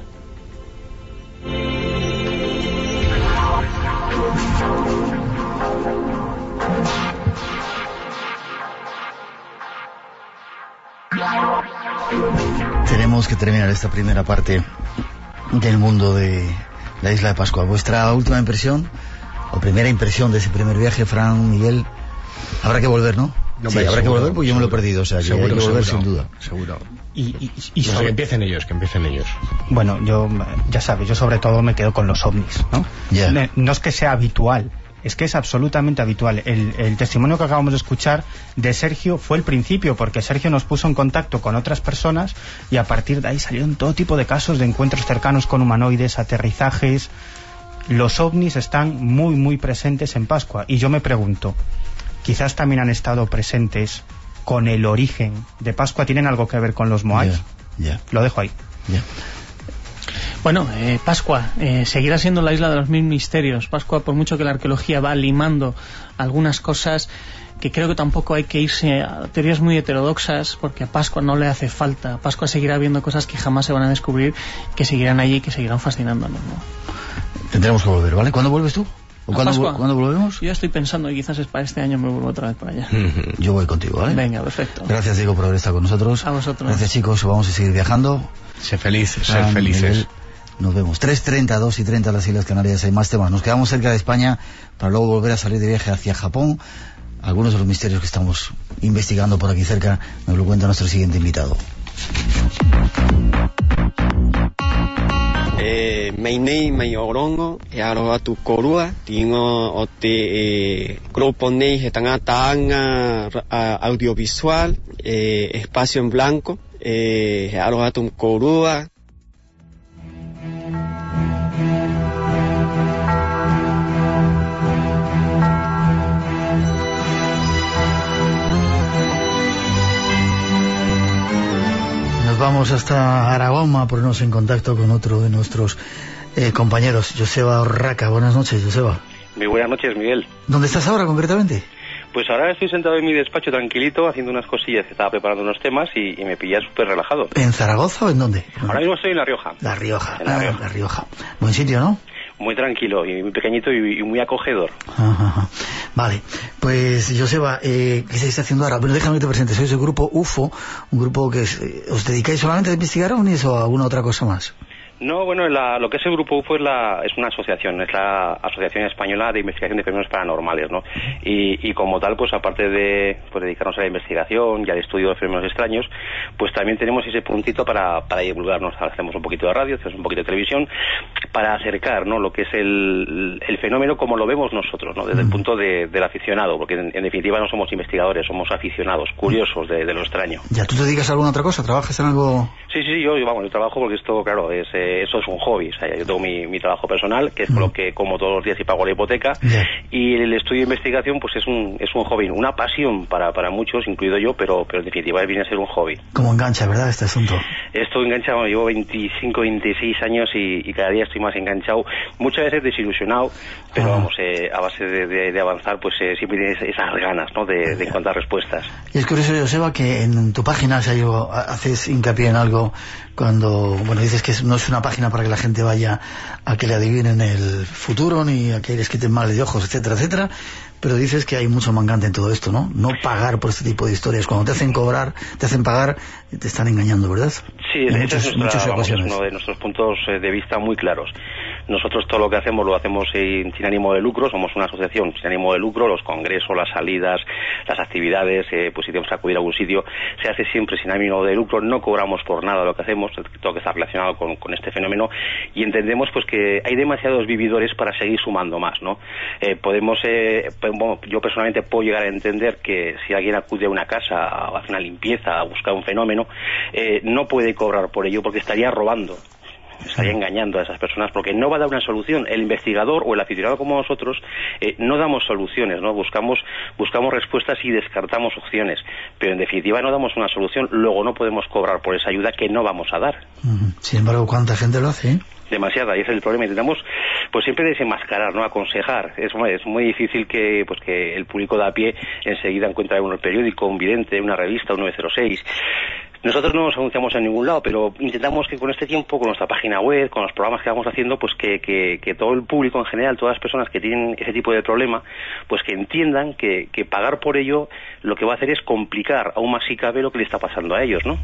Tenemos que terminar esta primera parte del mundo de la Isla de Pascua. ¿Vuestra última impresión o primera impresión de ese primer viaje, Fran, Miguel? Habrá que volver, ¿no? No, sí, habrá que volver porque yo me lo he perdido, o sea, que hay que volver sin duda. Seguro. Y no, que empiecen ellos. Bueno, yo, ya sabes, yo sobre todo me quedo con los ovnis, ¿no? Yeah. No es que sea habitual, es que es absolutamente habitual. El testimonio que acabamos de escuchar de Sergio fue el principio, porque Sergio nos puso en contacto con otras personas y a partir de ahí salieron todo tipo de casos de encuentros cercanos con humanoides, aterrizajes. Los ovnis están muy muy presentes en Pascua y yo me pregunto, quizás también han estado presentes con el origen de Pascua. ¿Tienen algo que ver con los moais? Yeah. Lo dejo ahí. Yeah. Bueno, Pascua seguirá siendo la isla de los mil misterios. Pascua, por mucho que la arqueología va limando algunas cosas, que creo que tampoco hay que irse a teorías muy heterodoxas, porque a Pascua no le hace falta. Pascua seguirá viendo cosas que jamás se van a descubrir, que seguirán allí, que seguirán fascinándonos, ¿no? Tendremos que volver, ¿vale? ¿Cuándo vuelves tú? ¿O cuándo volvemos? Yo estoy pensando y quizás es para este año me vuelvo otra vez para allá. Yo voy contigo, ¿vale? Venga, perfecto. Gracias, Diego, por haber estado con nosotros. A vosotros. Gracias, chicos. Vamos a seguir viajando. Ser felices. Miguel, nos vemos. 3:30, 2:30 las Islas Canarias. Hay más temas. Nos quedamos cerca de España para luego volver a salir de viaje hacia Japón. Algunos de los misterios que estamos investigando por aquí cerca nos lo cuenta nuestro siguiente invitado. Meinei Mayorongo, Arobatu Korua, Tingo Ote Grupo Nei Tanga Audiovisual, Espacio en Blanco, Arobatu Korua. vamos hasta Aragón a ponernos en contacto con otro de nuestros compañeros, Joseba Orraca. Buenas noches, Joseba. Muy buenas noches, Miguel. ¿Dónde estás ahora concretamente? Pues ahora estoy sentado en mi despacho tranquilito haciendo unas cosillas, estaba preparando unos temas y me pillé súper relajado. ¿En Zaragoza o en dónde? Ahora mismo estoy en La Rioja. La Rioja, La Rioja. Buen sitio, ¿no? Muy tranquilo y muy pequeñito y muy acogedor. Ajá. Vale, pues Joseba, ¿qué estáis haciendo ahora? Bueno, déjame que te presente, sois el grupo UFO, un grupo que os dedicáis solamente a investigar ovnis o a alguna otra cosa más. No, bueno, lo que es el Grupo UFO es una asociación, es la Asociación Española de Investigación de Fenómenos Paranormales, ¿no? Y como tal, pues aparte de dedicarnos a la investigación y al estudio de fenómenos extraños, pues también tenemos ese puntito para divulgarnos. Hacemos un poquito de radio, hacemos un poquito de televisión, para acercar, ¿no?, lo que es el fenómeno como lo vemos nosotros, ¿no?, desde el punto del aficionado, porque en definitiva no somos investigadores, somos aficionados, curiosos de lo extraño. ¿Ya tú te dedicas a alguna otra cosa? ¿Trabajas en algo...? Sí, yo trabajo porque esto, claro, eso es un hobby. O sea, yo tengo mi trabajo personal, que es con lo que como todos los días y pago la hipoteca, y el estudio de investigación pues es un hobby, una pasión para muchos, incluido yo, pero en definitiva viene a ser un hobby. ¿Cómo engancha, verdad, este asunto? Esto engancha, llevo 25, 26 años y cada día estoy más enganchado, muchas veces desilusionado, pero vamos, a base de avanzar, pues siempre tienes esas ganas, ¿no?, de encontrar respuestas. Y es curioso, Joseba, que en tu página haces hincapié en algo cuando, bueno, dices que no es una página para que la gente vaya a que le adivinen el futuro, ni a que les quiten mal de ojos, etcétera, etcétera, pero dices que hay mucho mangante en todo esto, ¿no? No pagar por este tipo de historias. Cuando te hacen pagar, te están engañando, ¿verdad? Sí, ese es uno de nuestros puntos de vista muy claros. Nosotros todo lo que hacemos lo hacemos sin ánimo de lucro, somos una asociación sin ánimo de lucro, los congresos, las salidas, las actividades, pues si tenemos que acudir a algún sitio, se hace siempre sin ánimo de lucro, no cobramos por nada lo que hacemos, todo que está relacionado con este fenómeno, y entendemos pues que hay demasiados vividores para seguir sumando más, ¿no? Yo personalmente puedo llegar a entender que si alguien acude a una casa a hacer una limpieza, a buscar un fenómeno, no puede cobrar por ello porque estaría robando. Estaría engañando a esas personas porque no va a dar una solución. El investigador o el aficionado como nosotros no damos soluciones, ¿no? Buscamos respuestas y descartamos opciones, pero en definitiva no damos una solución, luego no podemos cobrar por esa ayuda que no vamos a dar. Sin embargo, ¿cuánta gente lo hace? Demasiada, y ese es el problema. Intentamos pues siempre desenmascarar, ¿no?, aconsejar. Es muy difícil que el público de a pie enseguida encuentre un periódico, un vidente, una revista, un 906. Nosotros no nos anunciamos en ningún lado, pero intentamos que con este tiempo, con nuestra página web, con los programas que vamos haciendo, pues que todo el público en general, todas las personas que tienen ese tipo de problema, pues que entiendan que pagar por ello lo que va a hacer es complicar aún más si cabe lo que le está pasando a ellos, ¿no?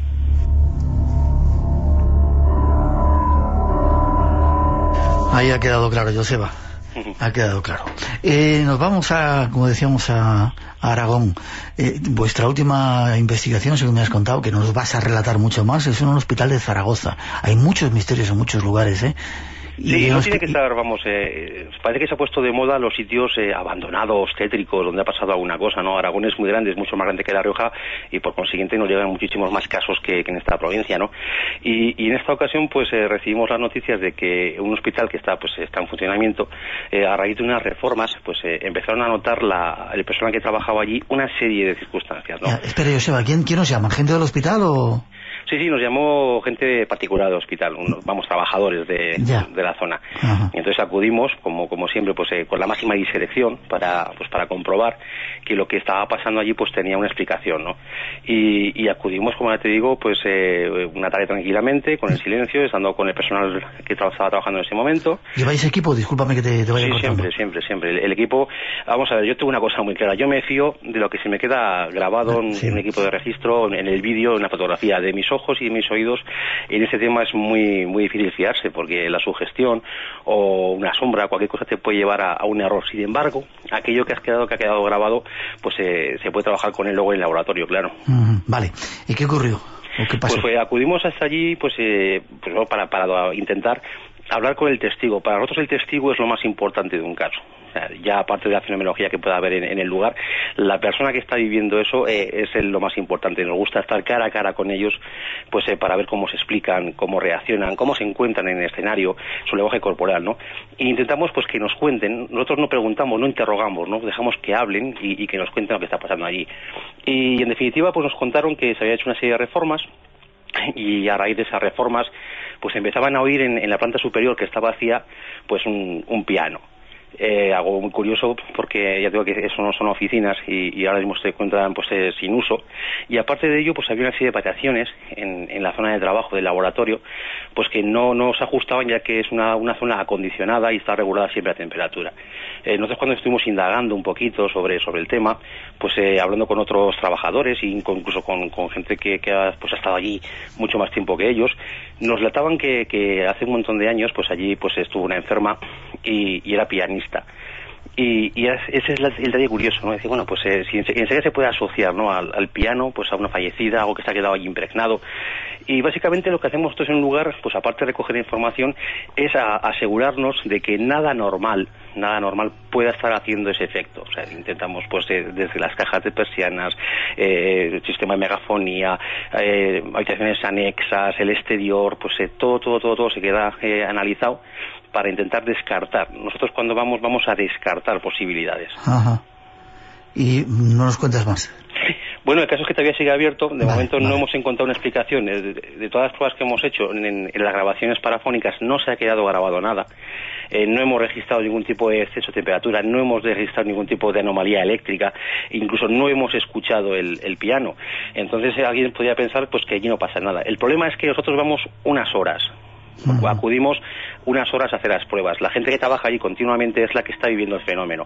Ahí ha quedado claro, Joseba. Ha quedado claro. Nos vamos como decíamos, a Aragón. Vuestra última investigación, según me has contado, que nos vas a relatar mucho más, es en un hospital de Zaragoza. Hay muchos misterios en muchos lugares, ¿eh? Sí, no tiene que estar, parece que se ha puesto de moda los sitios abandonados, tétricos, donde ha pasado alguna cosa, ¿no? Aragón es muy grande, es mucho más grande que La Rioja, y por consiguiente nos llegan muchísimos más casos que en esta provincia, ¿no? Y en esta ocasión, pues recibimos las noticias de que un hospital que está en funcionamiento, a raíz de unas reformas, pues empezaron a notar el personal que trabajaba allí una serie de circunstancias, ¿no? Espera, Joseba, ¿quién nos llama? ¿Gente del hospital o...? Sí, nos llamó gente particular del hospital, trabajadores de la zona. Ajá. Y entonces acudimos, como siempre, pues con la máxima discreción para comprobar que lo que estaba pasando allí pues tenía una explicación, ¿no? Y acudimos, como ya te digo, pues una tarde tranquilamente, con el silencio, estando con el personal que estaba trabajando en ese momento. ¿Lleváis equipo? Discúlpame que te vaya cortando. Siempre. El equipo, vamos a ver, yo tengo una cosa muy clara, yo me fío de lo que se me queda grabado en un equipo de registro, en el vídeo, en la fotografía, de mis ojos y de mis oídos. En ese tema es muy muy difícil fiarse, porque la sugestión o una sombra, cualquier cosa te puede llevar a un error. Sin embargo, aquello que ha quedado grabado, pues se puede trabajar con él luego en el laboratorio, claro. Vale. ¿Y qué ocurrió? ¿O qué pasó? Pues acudimos hasta allí para intentar hablar con el testigo. Para nosotros el testigo es lo más importante de un caso. O sea, ya aparte de la fenomenología que pueda haber en el lugar, la persona que está viviendo eso es lo más importante. Nos gusta estar cara a cara con ellos, pues para ver cómo se explican, cómo reaccionan, cómo se encuentran en el escenario, su lenguaje corporal, ¿no? E intentamos pues que nos cuenten. Nosotros no preguntamos, no interrogamos, ¿no? Dejamos que hablen y que nos cuenten lo que está pasando allí. Y en definitiva pues nos contaron que se había hecho una serie de reformas y a raíz de esas reformas pues empezaban a oír en la planta superior que estaba vacía pues un piano. Algo muy curioso porque ya digo que eso no son oficinas y ahora mismo se encuentran pues sin uso, y aparte de ello pues había una serie de variaciones en la zona de trabajo del laboratorio pues que no se ajustaban, ya que es una zona acondicionada y está regulada siempre a temperatura. Nosotros cuando estuvimos indagando un poquito sobre el tema, pues hablando con otros trabajadores e incluso con gente que pues ha estado allí mucho más tiempo que ellos, nos relataban que hace un montón de años pues allí pues estuvo una enferma y era pianista. Y ese es el detalle curioso, ¿no? Decir, bueno, pues si enseguida se puede asociar, ¿no?, al piano, pues a una fallecida, algo que se ha quedado allí impregnado. Y básicamente lo que hacemos nosotros en un lugar, pues aparte de recoger información, es asegurarnos de que nada normal pueda estar haciendo ese efecto. O sea, intentamos pues desde las cajas de persianas, el sistema de megafonía, habitaciones anexas, el exterior, pues todo se queda analizado para intentar descartar. Nosotros cuando vamos a descartar posibilidades. Ajá. Y no nos cuentas más. Bueno, el caso es que todavía sigue abierto. De momento no hemos encontrado una explicación. De todas las pruebas que hemos hecho en las grabaciones parafónicas no se ha quedado grabado nada. No hemos registrado ningún tipo de exceso de temperatura, no hemos registrado ningún tipo de anomalía eléctrica, incluso no hemos escuchado el piano. Entonces alguien podría pensar pues que allí no pasa nada. El problema es que nosotros vamos unas horas. Acudimos unas horas a hacer las pruebas. La gente que trabaja allí continuamente es la que está viviendo el fenómeno.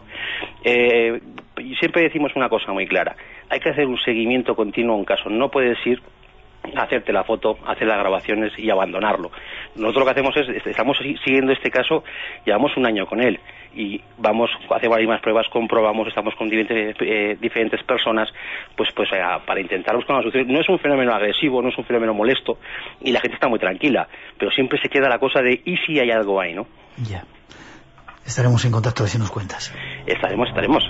Y siempre decimos una cosa muy clara: hay que hacer un seguimiento continuo a un caso. No puedes ir a hacerte la foto, hacer las grabaciones y abandonarlo. Nosotros lo que hacemos estamos siguiendo este caso, llevamos un año con él y vamos a hacer varias pruebas, comprobamos, estamos con diferentes personas pues para intentar buscar una solución. No es un fenómeno agresivo, no es un fenómeno molesto y la gente está muy tranquila, pero siempre se queda la cosa de ¿y si hay algo ahí, no? Ya. Estaremos en contacto, a ver si nos cuentas. Estaremos.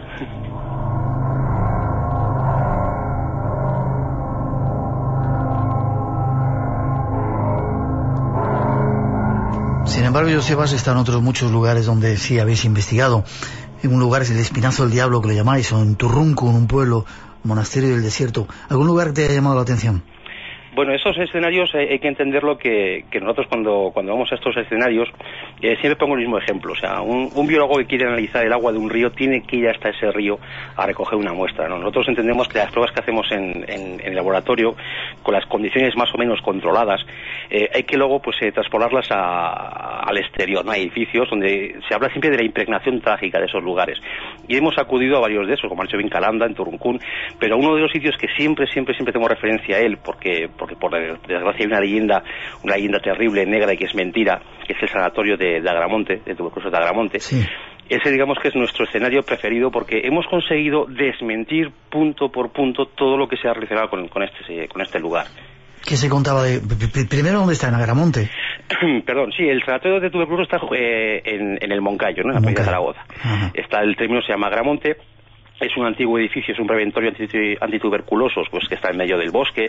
Sin embargo, Josebas, están otros muchos lugares donde sí habéis investigado. En un lugar es el Espinazo del Diablo, que lo llamáis, o en Turruncun, un pueblo, monasterio del desierto. ¿Algún lugar que te haya llamado la atención? Bueno, esos escenarios hay que entenderlo que nosotros cuando vamos a estos escenarios siempre pongo el mismo ejemplo. O sea, un biólogo que quiere analizar el agua de un río tiene que ir hasta ese río a recoger una muestra, ¿no? Nosotros entendemos que las pruebas que hacemos en el laboratorio, con las condiciones más o menos controladas, hay que luego pues transportarlas al exterior, ¿no? A edificios donde se habla siempre de la impregnación trágica de esos lugares. Y hemos acudido a varios de esos, como ha dicho Vincalanda, en Turruncún, pero uno de los sitios que siempre tengo referencia a él, porque por desgracia hay una leyenda terrible, negra y que es mentira, que es el sanatorio de Agramonte, de tuberculosis de Agramonte. Sí. Ese digamos que es nuestro escenario preferido porque hemos conseguido desmentir punto por punto todo lo que se ha relacionado con este lugar. ¿Qué se contaba de...? Primero, ¿dónde está? ¿En Agramonte? Perdón, sí, el sanatorio de tuberculosis está en el Moncayo, ¿no? En la provincia de Zaragoza. Ajá. Está el término, se llama Agramonte. Es un antiguo edificio, es un preventorio antituberculosos, pues que está en medio del bosque,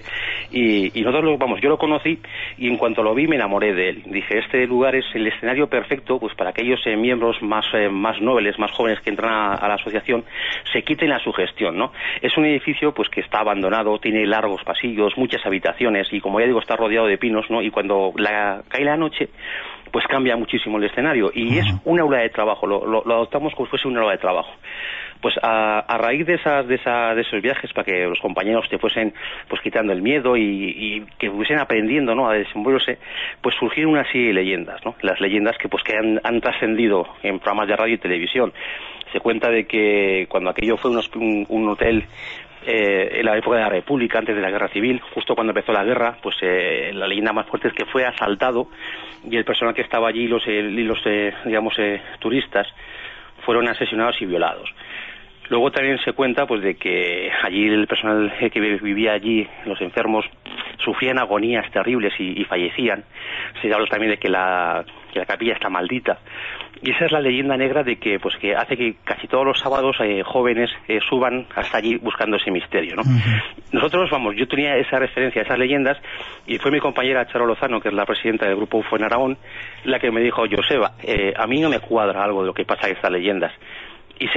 y nosotros yo lo conocí y en cuanto lo vi me enamoré de él. Dije, este lugar es el escenario perfecto pues para aquellos miembros más nobles, más jóvenes que entran a la asociación, se quiten la sugestión, ¿no? Es un edificio pues que está abandonado, tiene largos pasillos, muchas habitaciones y como ya digo está rodeado de pinos, ¿no? Y cuando cae la noche pues cambia muchísimo el escenario y es un aula de trabajo, lo adoptamos como si fuese un aula de trabajo. Pues a raíz de esos viajes, para que los compañeros te fuesen pues quitando el miedo y que fuesen aprendiendo, ¿no?, a desenvolverse, pues surgieron una serie de leyendas, ¿no? Las leyendas que han trascendido en programas de radio y televisión. Se cuenta de que cuando aquello fue un hotel en la época de la República, antes de la Guerra Civil, justo cuando empezó la guerra, pues la leyenda más fuerte es que fue asaltado y el personal que estaba allí, los turistas, fueron asesinados y violados. Luego también se cuenta pues de que allí el personal que vivía allí, los enfermos, sufrían agonías terribles y fallecían. Se habla también de que la capilla está maldita. Y esa es la leyenda negra de que hace que casi todos los sábados jóvenes suban hasta allí buscando ese misterio, ¿no? Nosotros, yo tenía esa referencia, esas leyendas, y fue mi compañera Charo Lozano, que es la presidenta del grupo UFO en Aragón, la que me dijo, Joseba, a mí no me cuadra algo de lo que pasa en estas leyendas. y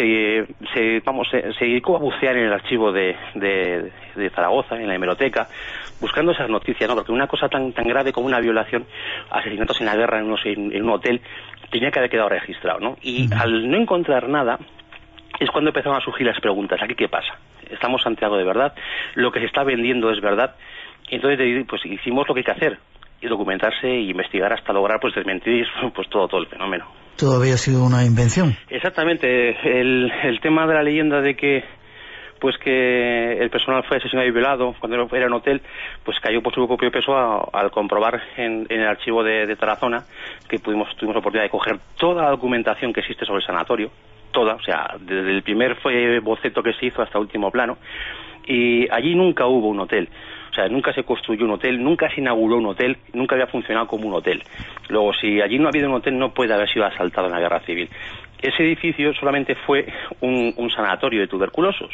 se dedicó a bucear en el archivo de Zaragoza, en la hemeroteca, buscando esas noticias, ¿no? Porque una cosa tan grave como una violación, asesinatos en la guerra en un hotel, tenía que haber quedado registrado, ¿no? Y al no encontrar nada, es cuando empezaron a surgir las preguntas. ¿Aquí qué pasa? ¿Estamos ante algo de verdad? ¿Lo que se está vendiendo es verdad? Y entonces pues hicimos lo que hay que hacer, y documentarse e investigar hasta lograr pues desmentir pues todo el fenómeno. ¿Todo había sido una invención? Exactamente. El tema de la leyenda de que el personal fue asesinado y violado cuando era un hotel, pues cayó por su propio peso al comprobar en el archivo de Tarazona que tuvimos la oportunidad de coger toda la documentación que existe sobre el sanatorio, toda, o sea, desde el primer boceto que se hizo hasta el último plano, y allí nunca hubo un hotel. O sea, nunca se construyó un hotel, nunca se inauguró un hotel, nunca había funcionado como un hotel. Luego, si allí no ha habido un hotel, no puede haber sido asaltado en la guerra civil. Ese edificio solamente fue un sanatorio de tuberculosos.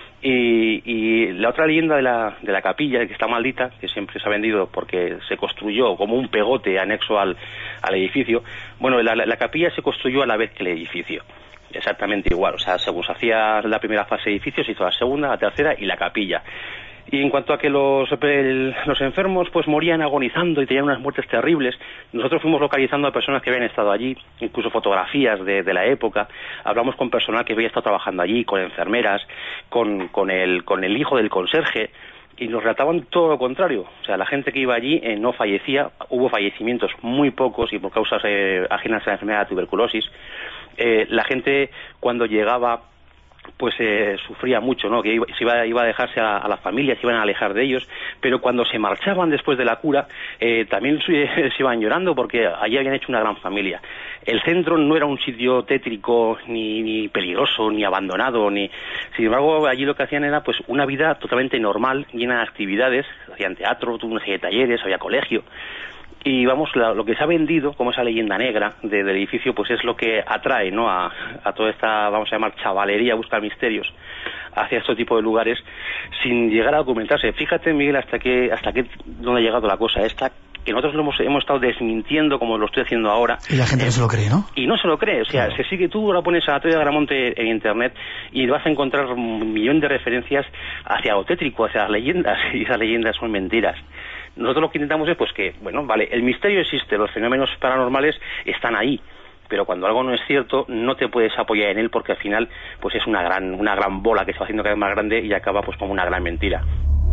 Y la otra leyenda de la capilla, que está maldita, que siempre se ha vendido porque se construyó como un pegote anexo al edificio, bueno, la capilla se construyó a la vez que el edificio. Exactamente igual, o sea, según se hacía la primera fase de edificio, se hizo la segunda, la tercera y la capilla. Y en cuanto a que los enfermos pues morían agonizando y tenían unas muertes terribles, nosotros fuimos localizando a personas que habían estado allí, incluso fotografías de la época. Hablamos con personal que había estado trabajando allí, con enfermeras, con el hijo del conserje, y nos relataban todo lo contrario. O sea, la gente que iba allí no fallecía, hubo fallecimientos muy pocos y por causas ajenas a la enfermedad de tuberculosis. La gente cuando llegaba pues sufría mucho, ¿no? Que iba a dejarse a las familias, se iban a alejar de ellos, pero cuando se marchaban después de la cura también se iban llorando porque allí habían hecho una gran familia. El centro no era un sitio tétrico ni peligroso ni abandonado, sin embargo allí lo que hacían era pues una vida totalmente normal, llena de actividades, hacían teatro, tuvo una serie de talleres, había colegio. Y vamos, lo que se ha vendido como esa leyenda negra del edificio, pues es lo que atrae, ¿no? a toda esta, vamos a llamar, chavalería a buscar misterios hacia este tipo de lugares sin llegar a documentarse. Fíjate, Miguel, hasta qué dónde ha llegado la cosa esta, que nosotros lo hemos estado desmintiendo como lo estoy haciendo ahora. Y la gente no se lo cree, ¿no? Y no se lo cree, o sea, claro. Tú ahora pones Sanatorio de Agramonte en internet y vas a encontrar un millón de referencias hacia lo tétrico, hacia las leyendas, y esas leyendas son mentiras. Nosotros lo que intentamos es pues que, bueno, vale, el misterio existe, los fenómenos paranormales están ahí, pero cuando algo no es cierto no te puedes apoyar en él porque al final pues es una gran bola que se va haciendo cada vez más grande y acaba pues como una gran mentira.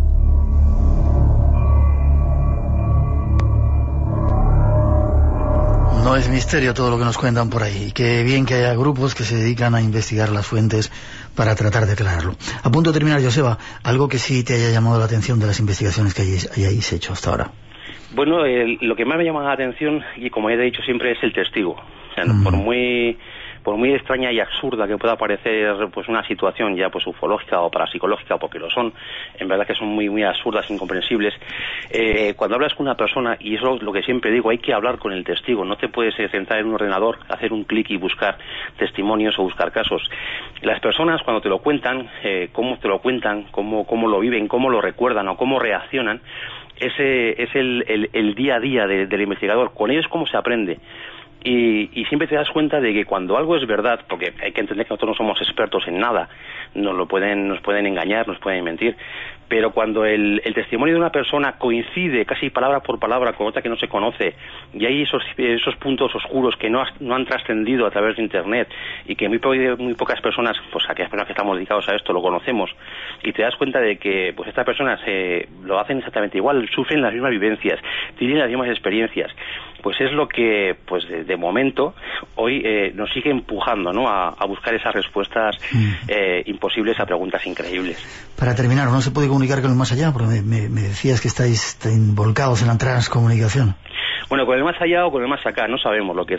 No es misterio todo lo que nos cuentan por ahí. Qué bien que haya grupos que se dedican a investigar las fuentes para tratar de aclararlo. A punto de terminar, Joseba, algo que sí te haya llamado la atención de las investigaciones que hayáis hecho hasta ahora. Bueno, lo que más me llama la atención, y como he dicho siempre, es el testigo. O sea, por muy extraña y absurda que pueda parecer pues una situación ya pues ufológica o parapsicológica, porque lo son, en verdad que son muy absurdas, incomprensibles, cuando hablas con una persona, y eso es lo que siempre digo, hay que hablar con el testigo, no te puedes sentar en un ordenador, hacer un clic y buscar testimonios o buscar casos. Las personas cuando te lo cuentan, cómo te lo cuentan, cómo lo viven, cómo lo recuerdan o cómo reaccionan, ese es el día a día del investigador. Con ellos cómo se aprende. Y siempre te das cuenta de que cuando algo es verdad, porque hay que entender que nosotros no somos expertos en nada, nos pueden engañar, nos pueden mentir, pero cuando el testimonio de una persona coincide casi palabra por palabra con otra que no se conoce, y hay esos puntos oscuros que no han trascendido a través de internet, y que muy pocas personas, pues aquellas personas que estamos dedicados a esto, lo conocemos, y te das cuenta de que pues estas personas lo hacen exactamente igual, sufren las mismas vivencias, tienen las mismas experiencias, pues es lo que pues de momento hoy nos sigue empujando, ¿no? a buscar esas respuestas imposibles a preguntas increíbles. Para terminar, ¿no se puede comunicar con el más allá? Porque me decías que estáis volcados en la transcomunicación. Bueno, con el más allá o con el más acá no sabemos lo que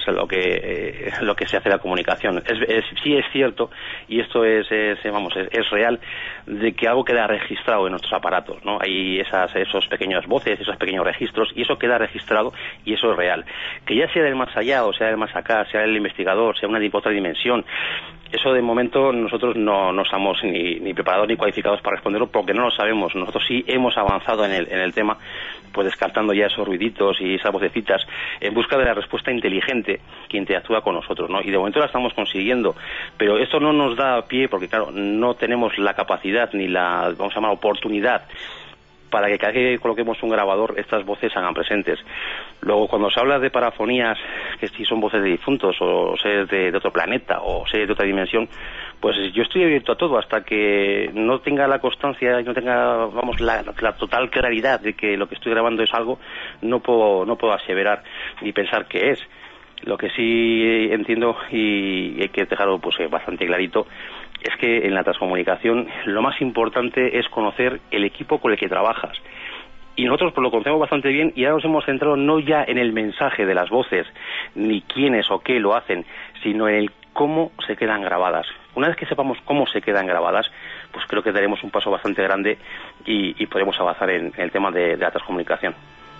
se hace la comunicación. Sí es cierto, y esto es real, de que algo queda registrado en nuestros aparatos, ¿no? Hay esos pequeños voces, esos pequeños registros, y eso queda registrado y eso es real. Que ya sea del más allá o sea del más acá, sea el investigador, sea una otra dimensión, eso de momento nosotros no estamos ni preparados ni cualificados para responderlo porque no lo sabemos. Nosotros sí hemos avanzado en el tema, pues descartando ya esos ruiditos y esas vocecitas en busca de la respuesta inteligente que interactúa con nosotros, ¿no? Y de momento la estamos consiguiendo, pero esto no nos da pie porque, claro, no tenemos la capacidad ni la, vamos a llamar, oportunidad para que cada vez que coloquemos un grabador estas voces hagan presentes. Luego, cuando se habla de parafonías, que si son voces de difuntos o seres de otro planeta o seres de otra dimensión, pues yo estoy abierto a todo hasta que no tenga la constancia y no tenga, vamos, la total claridad de que lo que estoy grabando es algo, no puedo aseverar ni pensar que es. Lo que sí entiendo y hay que dejarlo pues bastante clarito es que en la transcomunicación lo más importante es conocer el equipo con el que trabajas. Y nosotros pues lo conocemos bastante bien y ahora nos hemos centrado no ya en el mensaje de las voces, ni quiénes o qué lo hacen, sino en el cómo se quedan grabadas. Una vez que sepamos cómo se quedan grabadas, pues creo que daremos un paso bastante grande y podremos avanzar en el tema de la transcomunicación.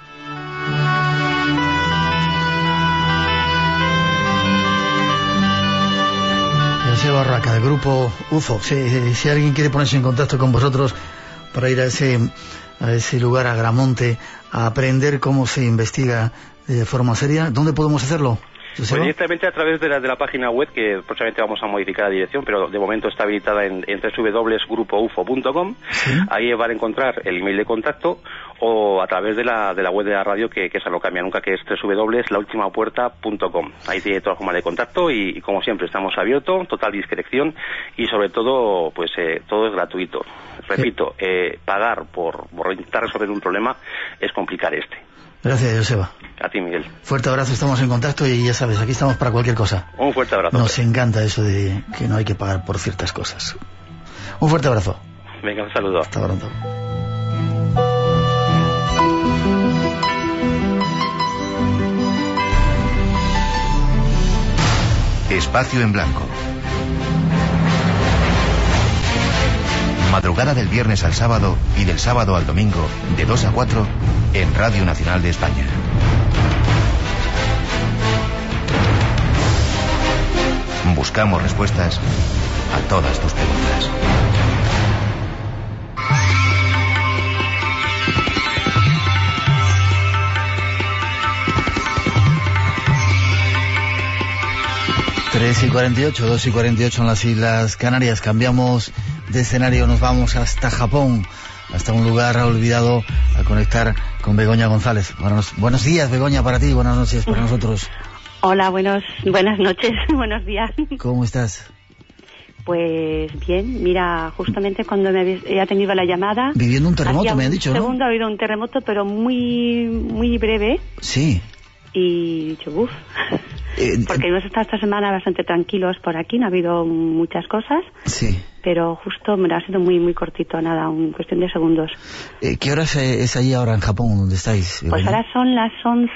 Joseba Urraca, del grupo UFO. Si alguien quiere ponerse en contacto con vosotros para ir a ese lugar, a Agramonte, a aprender cómo se investiga de forma seria, ¿dónde podemos hacerlo? Pues directamente a través de la página web, que próximamente vamos a modificar la dirección, pero de momento está habilitada en www.grupoufo.com. ¿Sí? Ahí van a encontrar el email de contacto, o a través de la web de la radio, que esa no cambia nunca, que es www.laultimapuerta.com. Ahí tiene toda forma de contacto y como siempre estamos abiertos, total discreción y sobre todo pues todo es gratuito. Repito, pagar por intentar resolver un problema es complicar este. Gracias, Joseba. A ti, Miguel. Fuerte abrazo, estamos en contacto y ya sabes, aquí estamos para cualquier cosa. Un fuerte abrazo. Nos encanta eso de que no hay que pagar por ciertas cosas. Un fuerte abrazo. Venga, un saludo. Hasta pronto. Espacio en Blanco. Madrugada del viernes al sábado y del sábado al domingo, de 2 a 4, en Radio Nacional de España. Buscamos respuestas a todas tus preguntas. Tres y 48, 2 y 48 en las Islas Canarias. Cambiamos de escenario, nos vamos hasta Japón, hasta un lugar olvidado, a conectar con Begoña González. Buenos días, Begoña, para ti, buenas noches para nosotros. Hola, buenas noches, buenos días. ¿Cómo estás? Pues bien, mira, justamente cuando he tenido la llamada... Viviendo un terremoto, me han dicho, ¿no? Segundo ha habido un terremoto, pero muy breve. Sí. Y he dicho, uff... porque hemos estado esta semana bastante tranquilos por aquí, no ha habido muchas cosas. Sí. Pero justo me ha sido muy cortito, nada, cuestión de segundos. ¿Qué hora es allí ahora en Japón, donde estáis? Pues ahora son las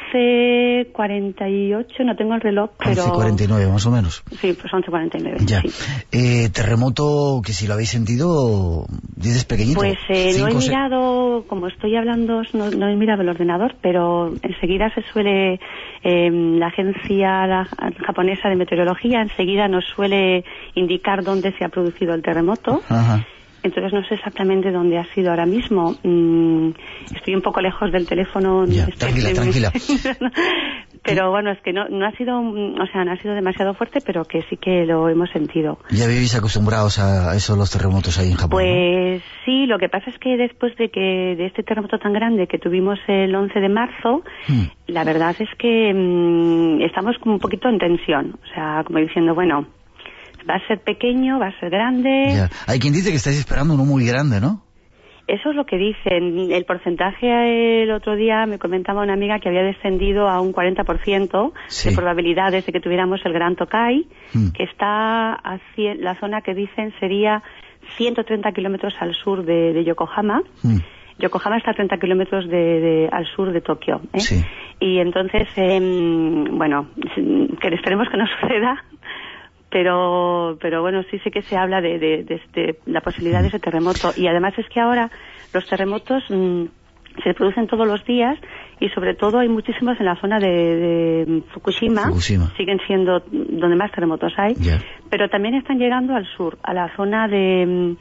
11:48, no tengo el reloj, pero... 11:49 más o menos. Sí, pues 11:49. Ya. Sí. Terremoto, que si lo habéis sentido, dices pequeñito. Pues no he mirado, como estoy hablando, no he mirado el ordenador, pero enseguida se suele, la agencia japonesa de meteorología enseguida nos suele indicar dónde se ha producido el terremoto. Ajá. Entonces no sé exactamente dónde ha sido ahora mismo. Estoy un poco lejos del teléfono. Ya, tranquila. Pero bueno, es que no ha sido, o sea, no ha sido demasiado fuerte, pero que sí que lo hemos sentido. ¿Ya vivís acostumbrados a eso, los terremotos ahí en Japón? Pues ¿no? Sí, lo que pasa es que después de este terremoto tan grande que tuvimos el 11 de marzo, la verdad es que estamos como un poquito en tensión. O sea, como diciendo, bueno, va a ser pequeño, va a ser grande. Ya. Hay quien dice que estáis esperando uno muy grande, ¿no? Eso es lo que dicen. El porcentaje, el otro día me comentaba una amiga que había descendido a un 40% sí, de probabilidades de que tuviéramos el Gran Tokai, que está hacia la zona que dicen sería 130 kilómetros al sur de Yokohama. Yokohama está a 30 kilómetros al sur de Tokio. Sí. Y entonces, bueno, que esperemos que no suceda. Pero bueno, sí sé que se habla de la posibilidad de ese terremoto. Y además es que ahora los terremotos se producen todos los días y sobre todo hay muchísimos en la zona de Fukushima. Siguen siendo donde más terremotos hay. Yeah. Pero también están llegando al sur, a la zona de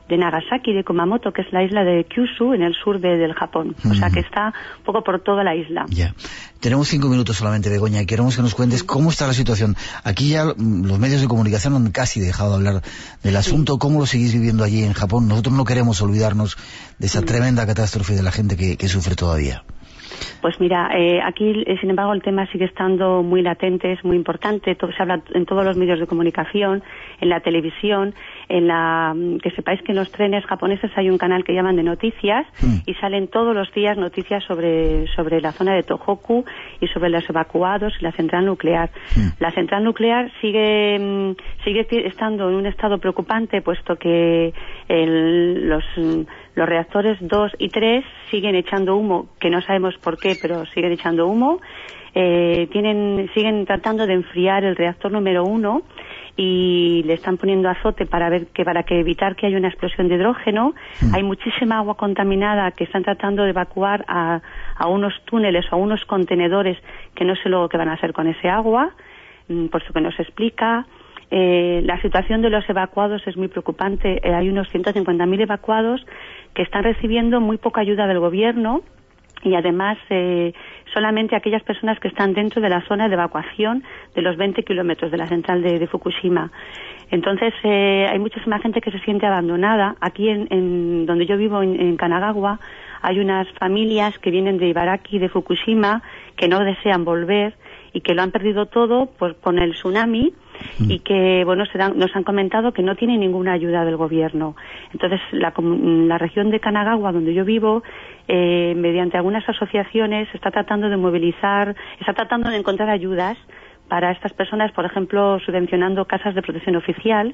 Nagasaki, de Kumamoto, que es la isla de Kyushu, en el sur del Japón. O sea, que está un poco por toda la isla. Ya. Tenemos 5 minutos solamente, Begoña, y queremos que nos cuentes cómo está la situación. Aquí ya los medios de comunicación han casi dejado de hablar del asunto. ¿Cómo lo seguís viviendo allí en Japón? Nosotros no queremos olvidarnos de esa tremenda catástrofe de la gente que sufre todavía. Pues mira, aquí, sin embargo, el tema sigue estando muy latente, es muy importante. Se habla en todos los medios de comunicación, en la televisión, que sepáis que en los trenes japoneses hay un canal que llaman de noticias y salen todos los días noticias sobre la zona de Tohoku y sobre los evacuados y la central nuclear. La central nuclear sigue estando en un estado preocupante, puesto que los reactores 2 y 3 siguen echando humo, que no sabemos por qué, pero siguen echando humo. Siguen tratando de enfriar el reactor número 1 y le están poniendo azote para evitar que haya una explosión de hidrógeno. Hay muchísima agua contaminada que están tratando de evacuar a unos túneles o a unos contenedores que no sé luego qué van a hacer con ese agua, por eso que no se explica. La situación de los evacuados es muy preocupante. Hay unos 150.000 evacuados que están recibiendo muy poca ayuda del gobierno y además solamente aquellas personas que están dentro de la zona de evacuación de los 20 kilómetros de la central de Fukushima. Entonces hay muchísima gente que se siente abandonada. Aquí en donde yo vivo, en Kanagawa, hay unas familias que vienen de Ibaraki, de Fukushima, que no desean volver y que lo han perdido todo con el tsunami. Y que, bueno, nos han comentado que no tienen ninguna ayuda del gobierno. Entonces, la región de Kanagawa, donde yo vivo, mediante algunas asociaciones, está tratando de movilizar, está tratando de encontrar ayudas para estas personas, por ejemplo, subvencionando casas de protección oficial.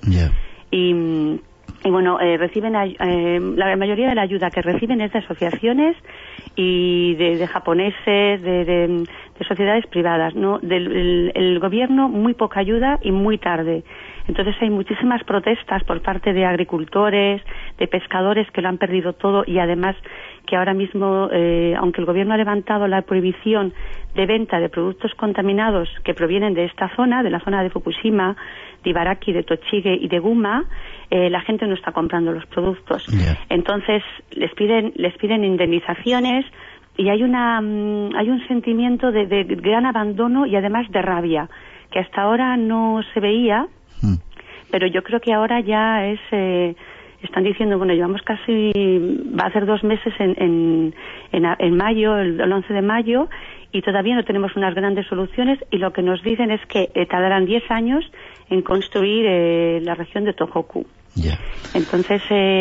Y bueno, reciben la mayoría de la ayuda que reciben es de asociaciones y de japoneses, de sociedades privadas, ¿no? El gobierno muy poca ayuda y muy tarde. Entonces hay muchísimas protestas por parte de agricultores, de pescadores que lo han perdido todo y además que ahora mismo, aunque el gobierno ha levantado la prohibición de venta de productos contaminados que provienen de esta zona, de la zona de Fukushima, de Ibaraki, de Tochige y de Guma, la gente no está comprando los productos. Entonces les piden indemnizaciones y hay un sentimiento de gran abandono y además de rabia que hasta ahora no se veía, pero yo creo que ahora ya están diciendo, bueno, llevamos va a ser 2 meses en mayo, el 11 de mayo, y todavía no tenemos unas grandes soluciones, y lo que nos dicen es que tardarán 10 años en construir la región de Tohoku. Entonces,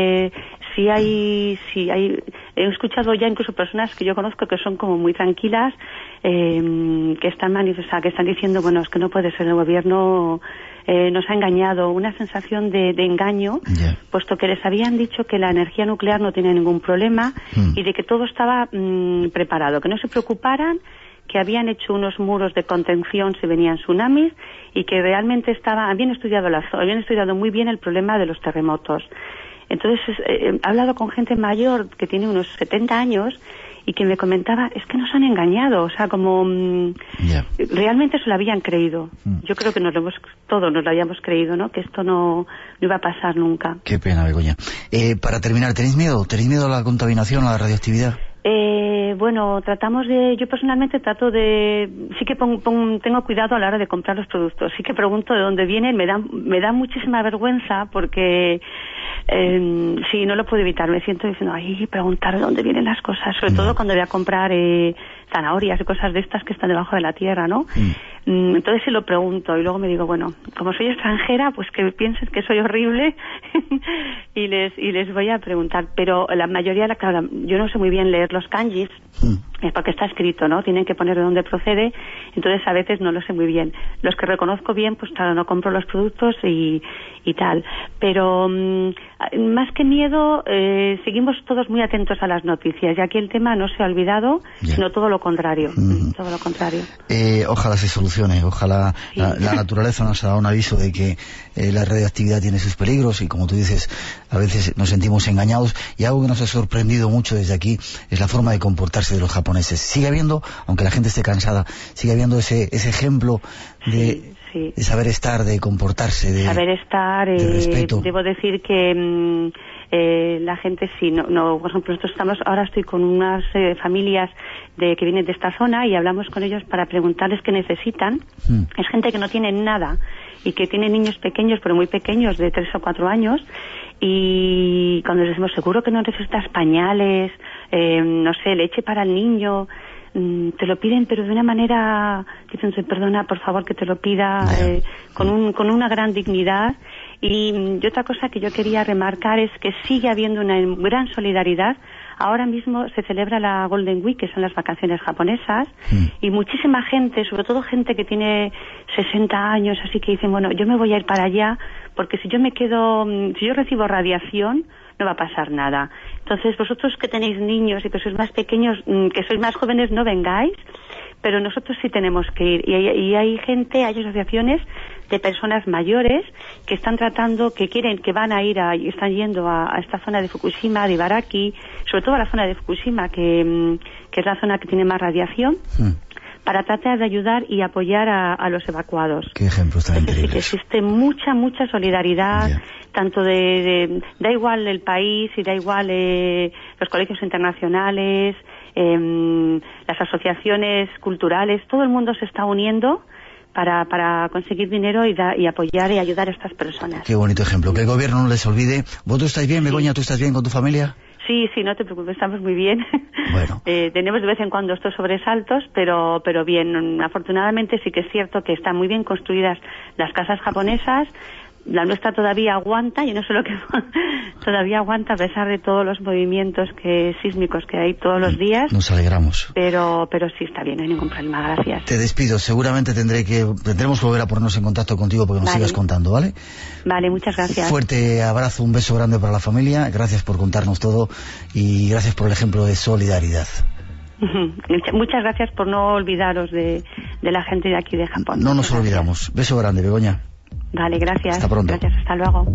he escuchado ya incluso personas que yo conozco que son como muy tranquilas, que están diciendo, bueno, es que no puede ser, el gobierno nos ha engañado, una sensación de engaño, puesto que les habían dicho que la energía nuclear no tenía ningún problema y de que todo estaba preparado, que no se preocuparan, que habían hecho unos muros de contención si venían tsunamis y que realmente habían estudiado muy bien el problema de los terremotos. Entonces he hablado con gente mayor que tiene unos 70 años y que me comentaba, es que nos han engañado, o sea, como realmente se lo habían creído. Yo creo que todos nos lo habíamos creído, ¿no? Que esto no iba a pasar nunca. Qué pena, Begoña. Para terminar, ¿tenéis miedo? ¿Tenéis miedo a la contaminación, a la radioactividad? Bueno, yo personalmente trato sí que tengo cuidado a la hora de comprar los productos, sí que pregunto de dónde vienen, me da muchísima vergüenza porque sí, no lo puedo evitar, me siento diciendo, preguntar de dónde vienen las cosas, sobre todo cuando voy a comprar zanahorias y cosas de estas que están debajo de la tierra, ¿no? Entonces sí lo pregunto y luego me digo, bueno, como soy extranjera, pues que piensen que soy horrible y les voy a preguntar, pero la mayoría, claro, yo no sé muy bien leer los kanjis, porque está escrito, ¿no? Tienen que poner de dónde procede, entonces a veces no lo sé muy bien. Los que reconozco bien, pues claro, no compro los productos y tal. Pero más que miedo, seguimos todos muy atentos a las noticias, y aquí el tema no se ha olvidado, sino todo lo contrario. Todo lo contrario. Ojalá se solucione, ojalá la naturaleza nos ha dado un aviso de que la radioactividad tiene sus peligros y, como tú dices, a veces nos sentimos engañados, y algo que nos ha sorprendido mucho desde aquí es la forma de comportarse de los japoneses. Sigue habiendo, aunque la gente esté cansada, sigue habiendo ese ejemplo de saber estar, de comportarse, de respeto. Debo decir que la gente sí, no, por ejemplo, ahora estoy con unas familias que vienen de esta zona y hablamos con ellos para preguntarles qué necesitan. Es gente que no tiene nada y que tiene niños pequeños, pero muy pequeños, de 3 o 4 años, y cuando les decimos, seguro que no necesitas pañales, no sé, leche para el niño, te lo piden, pero de una manera, dicen, perdona, por favor, que te lo pida, con una gran dignidad. Y otra cosa que yo quería remarcar es que sigue habiendo una gran solidaridad. Ahora mismo se celebra la Golden Week, que son las vacaciones japonesas, y muchísima gente, sobre todo gente que tiene 60 años, así que dicen, bueno, yo me voy a ir para allá, porque si yo recibo radiación, no va a pasar nada. Entonces, vosotros que tenéis niños y que sois más pequeños, que sois más jóvenes, no vengáis, pero nosotros sí tenemos que ir. Y hay asociaciones de personas mayores que están tratando, que van a ir, están yendo a esta zona de Fukushima, de Ibaraki, sobre todo a la zona de Fukushima, que es la zona que tiene más radiación, para tratar de ayudar y apoyar a los evacuados. Qué ejemplos tan increíbles. Que existe mucha solidaridad, tanto da igual el país y da igual los colegios internacionales, las asociaciones culturales, todo el mundo se está uniendo para conseguir dinero y apoyar y ayudar a estas personas. Qué bonito ejemplo. Que el gobierno no les olvide. ¿Vosotros estáis bien, Begoña? ¿Tú estás bien con tu familia? Sí, no te preocupes, estamos muy bien. Bueno. Tenemos de vez en cuando estos sobresaltos, pero bien. Afortunadamente sí que es cierto que están muy bien construidas las casas japonesas. La nuestra todavía aguanta, yo no sé lo que todavía aguanta a pesar de todos los movimientos sísmicos que hay todos los días. Nos alegramos. Pero sí está bien, no hay ningún problema, gracias. Te despido, seguramente tendremos que volver a ponernos en contacto contigo porque nos sigas contando, ¿vale? Vale, muchas gracias. Fuerte abrazo, un beso grande para la familia, gracias por contarnos todo y gracias por el ejemplo de solidaridad. Muchas gracias por no olvidaros de la gente de aquí de Japón. No nos olvidamos. Beso grande, Begoña. Vale, gracias. Hasta pronto. Gracias, hasta luego.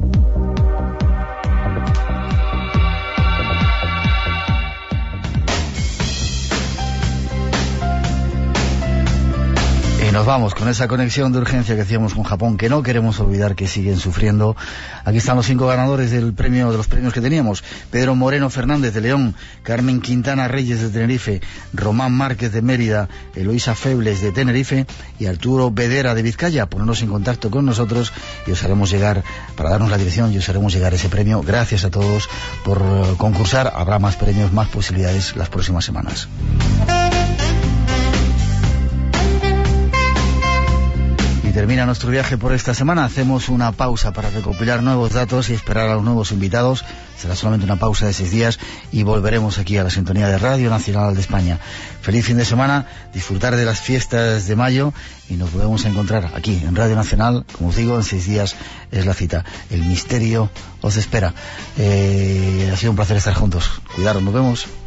Y nos vamos con esa conexión de urgencia que hacíamos con Japón, que no queremos olvidar que siguen sufriendo. Aquí están los 5 ganadores de los premios que teníamos. Pedro Moreno Fernández de León, Carmen Quintana Reyes de Tenerife, Román Márquez de Mérida, Eloísa Febles de Tenerife y Arturo Bedera de Vizcaya. Ponernos en contacto con nosotros y os haremos llegar, para darnos la dirección, y os haremos llegar ese premio. Gracias a todos por concursar. Habrá más premios, más posibilidades las próximas semanas. Y termina nuestro viaje por esta semana. Hacemos una pausa para recopilar nuevos datos y esperar a los nuevos invitados. Será solamente una pausa de 6 días y volveremos aquí a la sintonía de Radio Nacional de España. Feliz fin de semana, disfrutar de las fiestas de mayo y nos volvemos a encontrar aquí en Radio Nacional. Como os digo, en 6 días es la cita. El misterio os espera. Ha sido un placer estar juntos. Cuidaros, nos vemos.